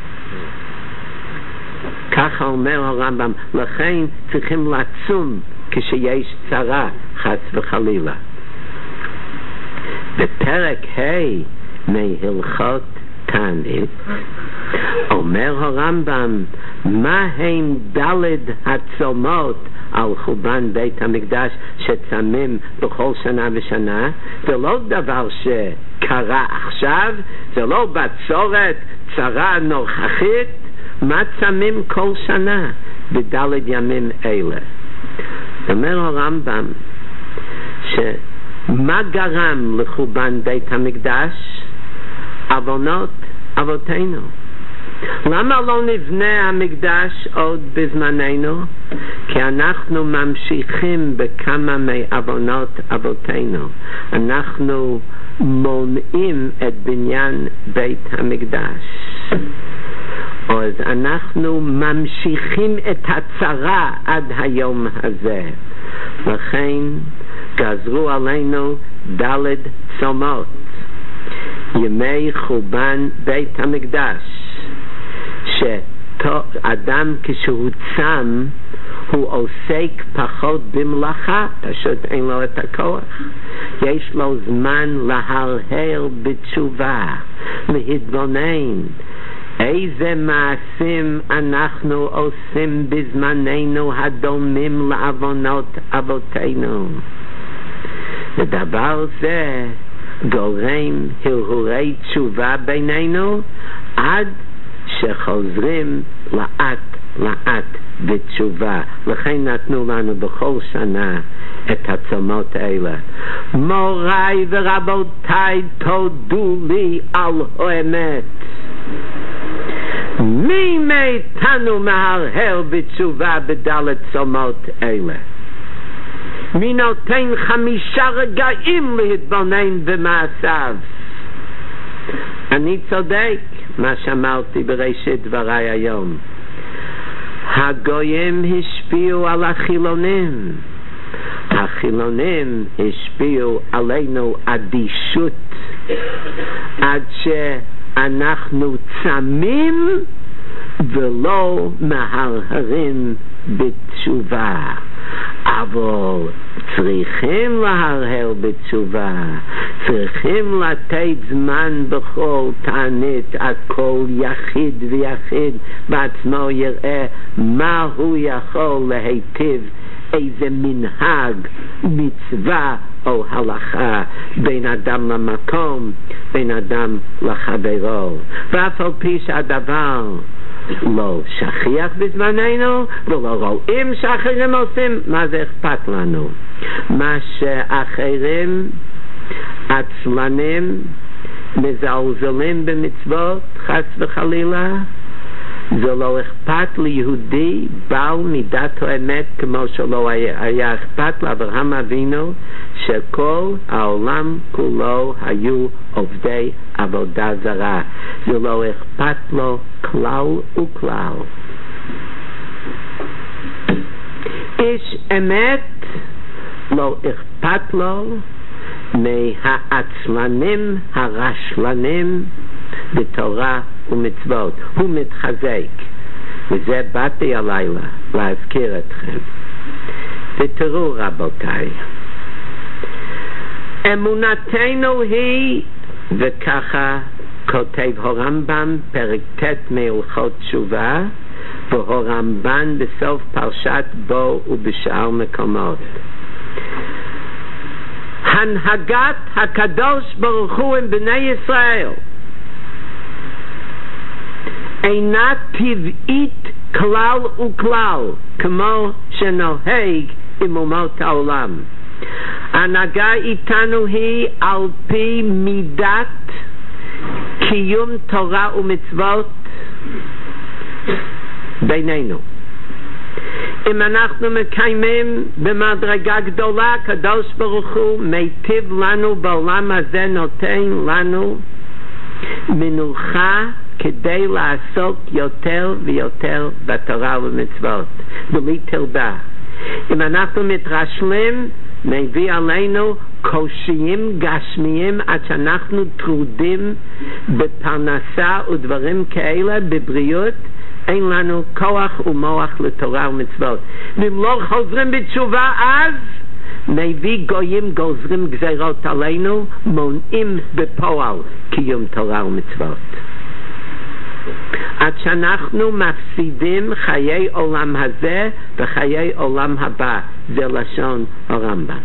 ככה אומר הרמב"ם. לכן צריכים לצום כשיש צרה חס וחלילה. בפרק ה' מהלכות תענית אומר הרמב"ם, מה הם דלת הצומות על חורבן בית המקדש שצמים בכל שנה ושנה? זה לא דבר שקרה עכשיו, זה לא בצורת צרה נוכחית. מה צמים כל שנה בדלת ימים אלה? אומר הרמב"ם שמה גרם לחורבן בית המקדש? עוונות אבותינו. למה לא נבנה המקדש עוד בזמננו? כי אנחנו ממשיכים בכמה מעוונות אבותינו. אנחנו מונעים את בניין בית המקדש. אז אנחנו ממשיכים את הצרה עד היום הזה. לכן גזרו עלינו דלת צומות, ימי חורבן בית המקדש, שאדם כשהוא צם הוא עוסק פחות במלאכה, פשוט אין לו את הכוח. יש לו זמן להרהר בתשובה, להתבונן איזה מעשים אנחנו עושים בזמננו הדומים לעוונות אבותינו. ודבר זה גורם הרהורי תשובה בינינו עד שחוזרים לאט לאט בתשובה. לכן נתנו לנו בכל שנה את הצומות האלה. מוריי ורבותיי, תודו לי על האמת. מי מאיתנו מהרהר בתשובה בדלת צומות אלה? מי נותן 5 רגעים להתבונן במעשיו? אני צודק מה שאמרתי בראשית דבריי היום. הגויים השפיעו על החילונים, החילונים השפיעו עלינו אדישות, עד שאנחנו צמים ולא מהרהרים בתשובה. אבל צריכים להרהר בתשובה, צריכים לתת זמן בכל תענית, הכל יחיד ויחיד בעצמו יראה מה הוא יכול להיטיב, איזה מנהג, מצווה או הלכה בין אדם למקום, בין אדם לחברו. ואף על פי שהדבר לא שכיח בזמננו ולא רואים שאחרים עושים, מה זה אכפת לנו? מה שאחרים עצלנים מזלזלים במצוות חס וחלילה, זה לא אכפת ליהודי בעל מידת האמת, כמו שלא היה אכפת לאברהם אבינו שכל העולם כולו היו עובדי עבודה זרה. זה לא אכפת לו כלל וכלל. איש אמת לא אכפת לו מהעצלנים הרשלנים בתורה ומצוות. הוא מתחזק, וזה באתי הלילה להזכיר אתכם. ותראו רבותיי, אמונתנו היא, וככה כותב הרמב"ם פרק ט' מהלכות תשובה, והרמב"ן בסוף פרשת בו ובשאר מקומות. הנהגת הקדוש ברוך הוא עם בני ישראל אינה טבעית כלל וכלל כמו שנוהג עם אומות העולם. ההנהגה איתנו היא על פי מידת קיום תורה ומצוות בינינו. אם אנחנו מקיימים במדרגה גדולה, הקדוש ברוך הוא מיטיב לנו בעולם הזה, נותן לנו מנוחה כדי לעסוק יותר ויותר בתורה ומצוות בלי תרבה. אם אנחנו מתרשלים, מביא עלינו קושיים גשמיים עד שאנחנו טרודים בפרנסה ודברים כאלה, בבריאות אין לנו כוח ומוח לתורה ומצוות. ואם לא חוזרים בתשובה, אז מביא גויים גוזרים גזירות עלינו, מונעים בפועל קיום תורה ומצוות. עד שאנחנו מפסידים חיי עולם הזה וחיי עולם הבא. זה לשון הרמב"ם.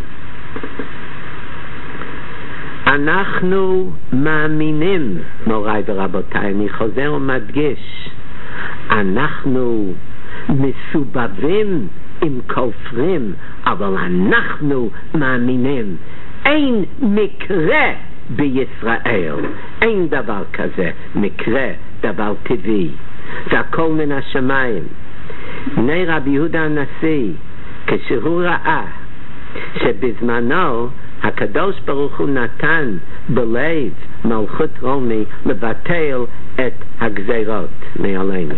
אנחנו מאמינים, מוריי ורבותיי, אני חוזר ומדגיש, אנחנו מסובבים עם כופרים, אבל אנחנו מאמינים. אין מקרה בישראל, אין דבר כזה מקרה, דבר טבעי, זה הכל מן השמיים. הנה רבי יהודה הנשיא, כשהוא ראה שבזמנו הקדוש ברוך הוא נתן בלב מלכות רומי לבטל את הגזירות מעלינו,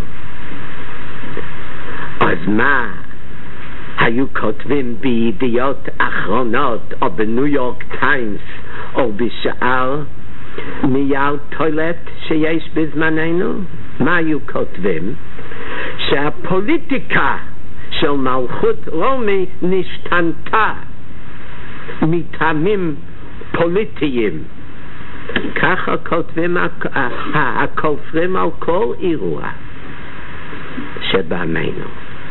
אז מה היו כותבים בידיעות אחרונות או בניו יורק טיימס או בשאר נייר טוילט שיש בזמננו? מה היו כותבים? שהפוליטיקה של מלכות רומי נשתנתה מטעמים פוליטיים. ככה כותבים הכופרים על כל אירוע שבעמנו.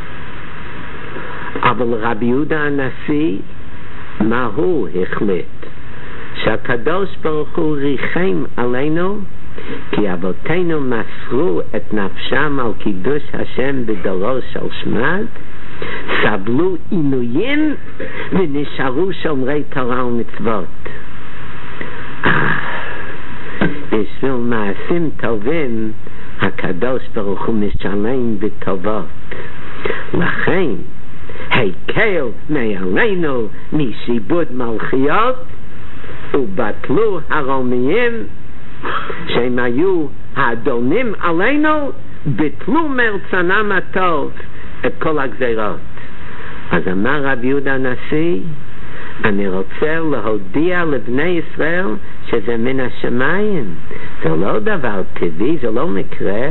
אבל רבי יהודה הנשיא, מה הוא החליט? שהקדוש ברוך הוא ריחם עלינו, כי אבותינו מסרו את נפשם על קידוש השם בדורו של שמד, סבלו עינויים ונשארו שומרי תורה ומצוות. בשביל מעשים טובים הקדוש ברוך הוא משלם בטובות. לכן הקל מעלינו משיבוד מלכיות, ובטלו הרומיים שהם היו האדונים עלינו, ביטלו מרצונם הטוב את כל הגזירות. אז אמר רבי יהודה הנשיא, אני רוצה להודיע לבני ישראל שזה מן השמיים, זה לא דבר טבעי, זה לא מקרה.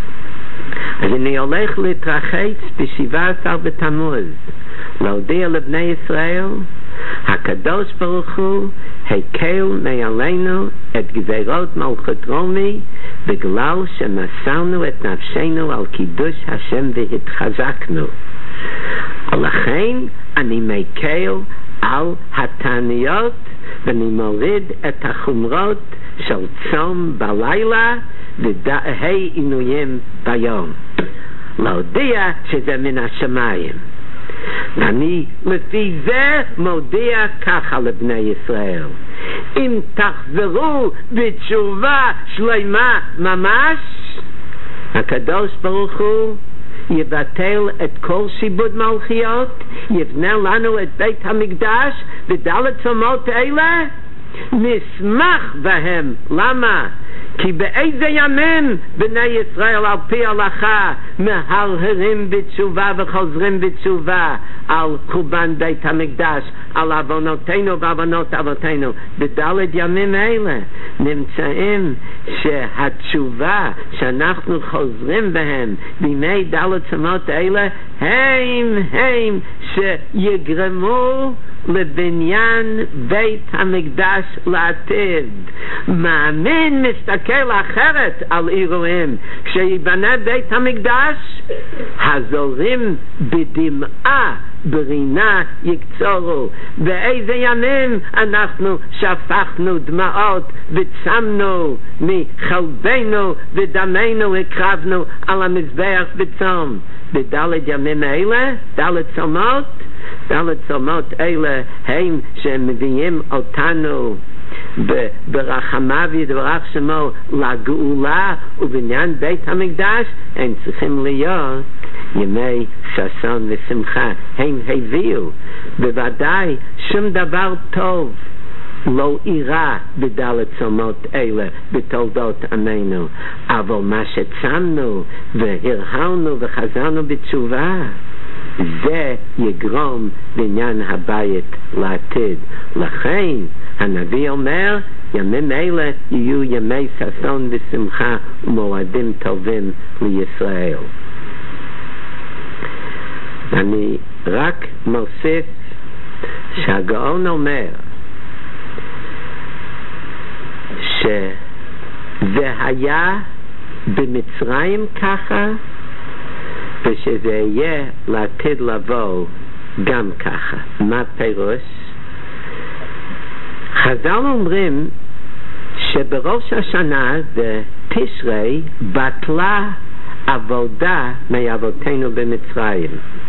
אז אני הולך להתרחץ ב-17 בתמוז להודיע לבני ישראל, הקדוש ברוך הוא הקל מעלינו את גזירות מלכות רומי בגלל שמסרנו את נפשנו על קידוש השם והתחזקנו. ולכן אני מקל על התעניות ואני מוריד את החומרות של צום בלילה ודאי עינויים ביום. להודיע שזה מן השמיים. ואני לפי זה מודיע ככה לבני ישראל, אם תחזרו בתשובה שלמה ממש, הקדוש ברוך הוא יבטל את כל שיבוד מלכיות, יבנה לנו את בית המקדש, ודלת צומות אלה נשמח בהם. למה? כי באיזה ימים בני ישראל על פי הלכה מהרהרים בתשובה וחוזרים בתשובה על חורבן בית המקדש, על עוונותינו ועוונות אבותינו? בדלת ימים אלה נמצאים שהתשובה שאנחנו חוזרים בהם בימי דלת צומות אלה הם שיגרמו לבניין בית המקדש לעתיד. מאמין מסתכל אחרת על אירועים. כשיבנה בית המקדש, הזורים בדמעה ברינה יקצורו. באיזה ימים אנחנו שפכנו דמעות וצמנו מחלבנו ודמנו הקרבנו על המזבח בצום. בדלת ימים אלה, דלת צומות, דלת צומות אלה הם שמביאים אותנו ברחמיו יתברך שמו לגאולה ובניין בית המקדש. הם צריכים להיות ימי ששון ושמחה. הם הביאו בוודאי שום דבר טוב לא אירע בדלת צומות אלה בתולדות עמנו, אבל מה שצמנו והרהרנו וחזרנו בתשובה, זה יגרום בניין הבית לעתיד. לכן הנביא אומר, ימים אלה יהיו ימי ששון ושמחה ומועדים טובים לישראל. אני רק מוסיף שהגאון אומר שזה היה במצרים ככה, ושזה יהיה לעתיד לבוא גם ככה. מה פירוש? חז"ל אומרים שבראש השנה זה תשרי בטלה עבודה מאבותינו במצרים.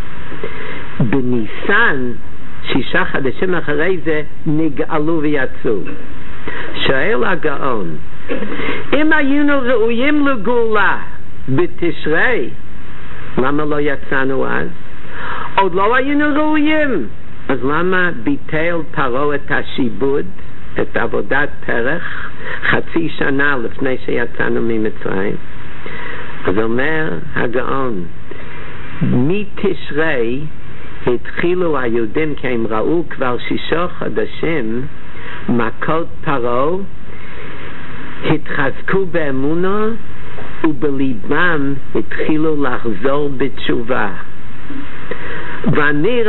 בניסן 6 חודשים אחרי זה נגאלו ויצאו. שואל הגאון, אם היינו ראויים לגאולה בתשרי, למה לא יצאנו אז? עוד לא היינו ראויים, אז למה ביטל פרעה את השיבוד, את עבודת פרח, חצי שנה לפני שיצאנו ממצרים? אז אומר הגאון, מתשרי התחילו היהודים, כי הם ראו כבר 6 חודשים מכות פרעה, התחזקו באמונה ובליבם התחילו לחזור בתשובה. ואני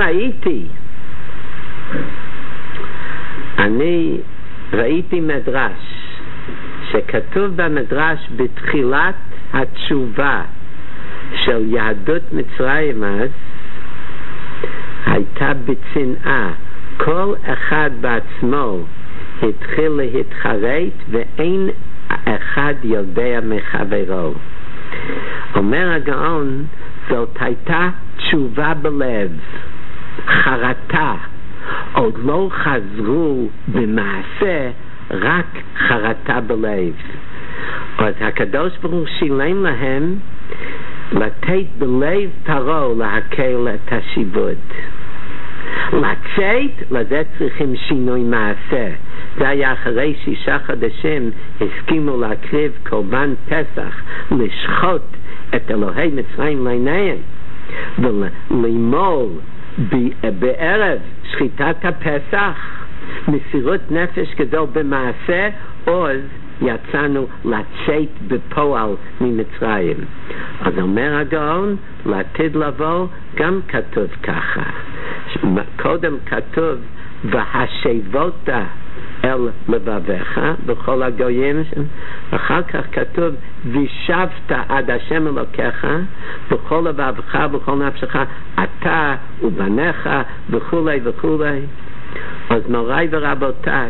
ראיתי מדרש שכתוב במדרש בתחילת התשובה של יהדות מצרים אז הייתה בצנעה, כל אחד בעצמו התחיל להתחרט ואין אחד יודע מחברו. אומר הגאון, זאת הייתה תשובה בלב, חרטה, עוד לא חזרו במעשה, רק חרטה בלב. אז הקדוש ברוך הוא שילם להם לתת בלב פרעה להקל את השיבוד. לצאת, לזה צריכים שינוי מעשה. זה היה אחרי 6 חודשים הסכימו להקריב קורבן פסח, לשחוט את אלוהי מצרים לעיניהם ולמול בערב שחיטת הפסח, מסירות נפש גדול במעשה, אז יצאנו לצאת בפועל ממצרים. אז אומר הגאון, לעתיד לבוא גם כתוב ככה. קודם כתוב והשבות אל לבביך בכל הגויים, אחר כך כתוב ושבת עד השם אלוקיך בכל לבבך בכל נפשך אתה ובניך וכולי וכולי. אז מוריי ורבותיי,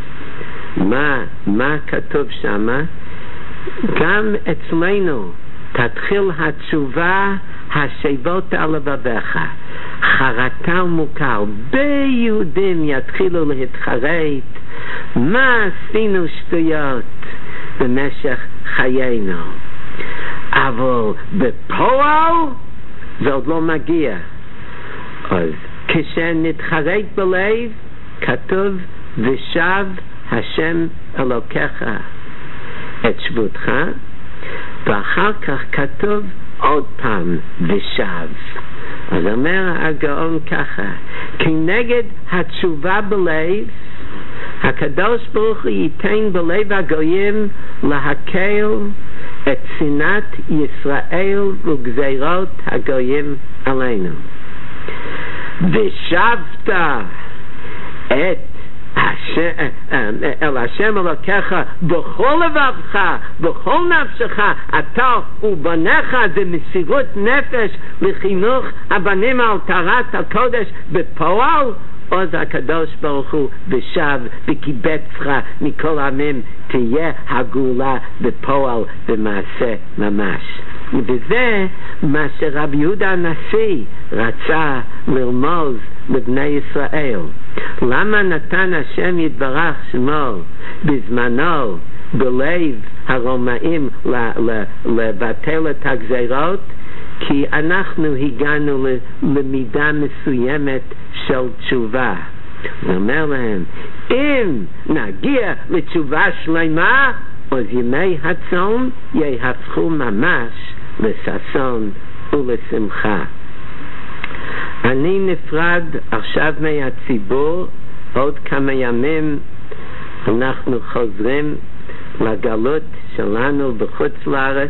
מה כתוב שמה? גם אצלנו תתחיל התשובה השבות על לבביך, חרטה ומוכר. ביהודים יתחילו להתחרט, מה עשינו שטויות במשך חיינו, אבל בפועל זה עוד לא מגיע. אז כשנתחרט בלב כתוב ושב השם אלוקיך את שבותך, ואחר כך כתוב עוד פעם ושב. אז אומר הגאון ככה, כנגד התשובה בלב הקדוש ברוך הוא ייתן בלב הגויים להקל את שנאת ישראל וגזירות הגויים עלינו. ושבת את אל השם אלוקיך בכל לבבך בכל נפשך אתה ובניך, זה מסירות נפש לחינוך הבנים על תורת הקודש בפועל. אז הקדוש ברוך הוא ושב וקיבצך מכל העמים, תהיה הגאולה בפועל במעשה ממש. וזה מה שרב יהודה הנשיא רצה לרמוז לבני ישראל. למה נתן השם יתברך שמו בזמנו בלב הרומאים לבטל את הגזירות? כי אנחנו הגענו למידה מסוימת של תשובה. הוא אומר להם, אם נגיע לתשובה שלמה, אז ימי הצום יהפכו ממש לששון ולשמחה. אני נפרד עכשיו מהציבור, עוד כמה ימים אנחנו חוזרים לגלות שלנו בחוץ לארץ.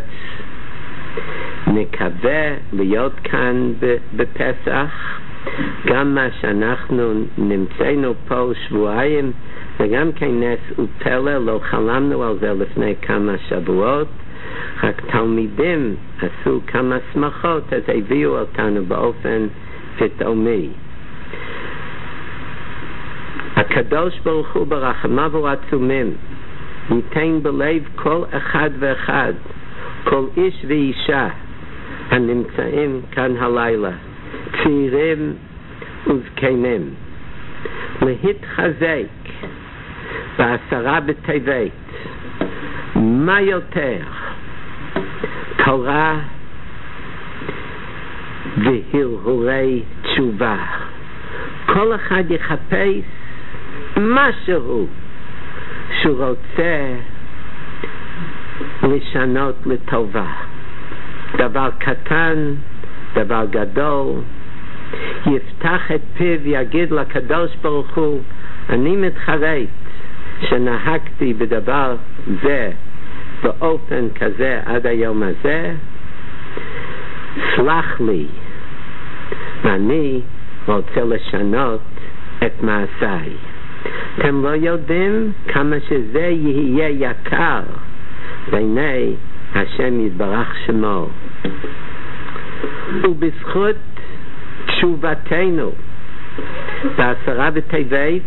נקווה להיות כאן בפסח, גם מה שאנחנו נמצאנו פה שבועיים, וגם כן נס ופלא, לא חלמנו על זה לפני כמה שבועות. רק תלמידים עשו כמה שמחות, אז הביאו אותנו באופן פתאומי. הקדוש ברוך הוא ברחמיו העצומים ייתן בלב כל אחד ואחד, כל איש ואישה הנמצאים כאן הלילה, צעירים וזקנים, להתחזק בעשרה בטבת, מה יותר תורה והרהורי תשובה. כל אחד יחפש משהו שהוא רוצה לשנות לטובה, דבר קטן, דבר גדול, יפתח את פיו ויגיד לקדוש ברוך הוא, אני מתחרט שנהגתי בדבר זה באופן כזה עד היום הזה, סלח לי, ואני רוצה לשנות את מעשיי. אתם לא יודעים כמה שזה יהיה יקר בעיני השם יתברך שמו. ובזכות תשובתנו בעשרה בטבת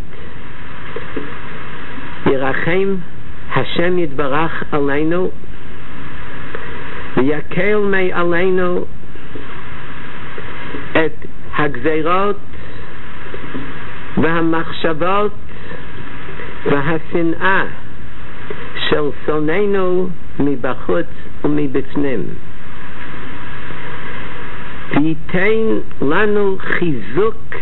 ירחם השם יתברך עלינו ויקל מעלינו את הגזירות והמחשבות והשנאה של שונאינו מבחוץ ומבפנים, וייתן לנו חיזוק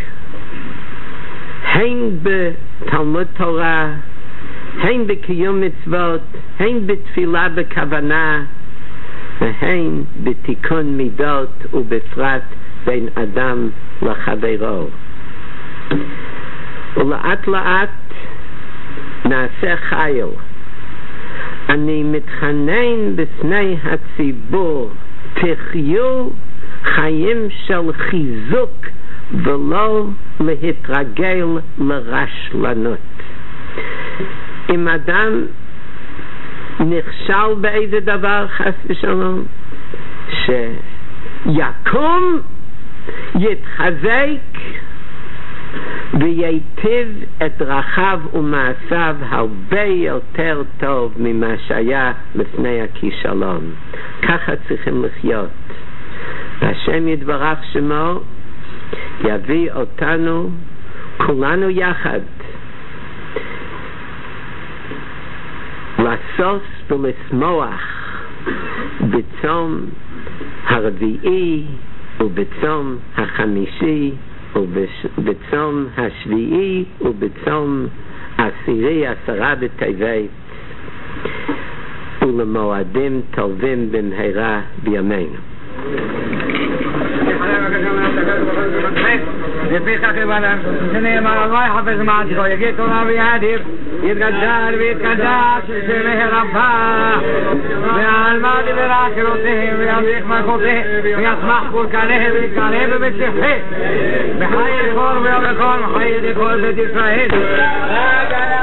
הן בתלמוד תורה, הן בקיום מצוות, הן בתפילה בכוונה, והן בתיקון מידות, ובפרט בין אדם לחברו. ולאט לאט נעשה חיל. אני מתחנן בפני הציבור, תחיו חיים של חיזוק ולא להתרגל לרשלנות. אם אדם נכשל באיזה דבר, חס ושלום, שיקום, יתחזק וייטיב את דרכיו ומעשיו הרבה יותר טוב ממה שהיה לפני הכישלון. ככה צריכים לחיות. והשם יתברך שמו יביא אותנו כולנו יחד לסוס ולשמוח בצום הרביעי ובצום החמישי ובצום השביעי ובצום עשירי, עשרה בטבת, ולמועדים טובים במהרה בימינו. יפיך כבלם, שנאמר אלוהי חפש מעשו, יגיד תורה ויאדיר, יתגדל ויתקדש שמי רבה, ועלמא דברה קרותיהם, וימליך מלכותיהם, ויצמח פורקניהם, ויתקנם בבצחי, בחיי כל ויום לכל, וחיי כל בית ישראל.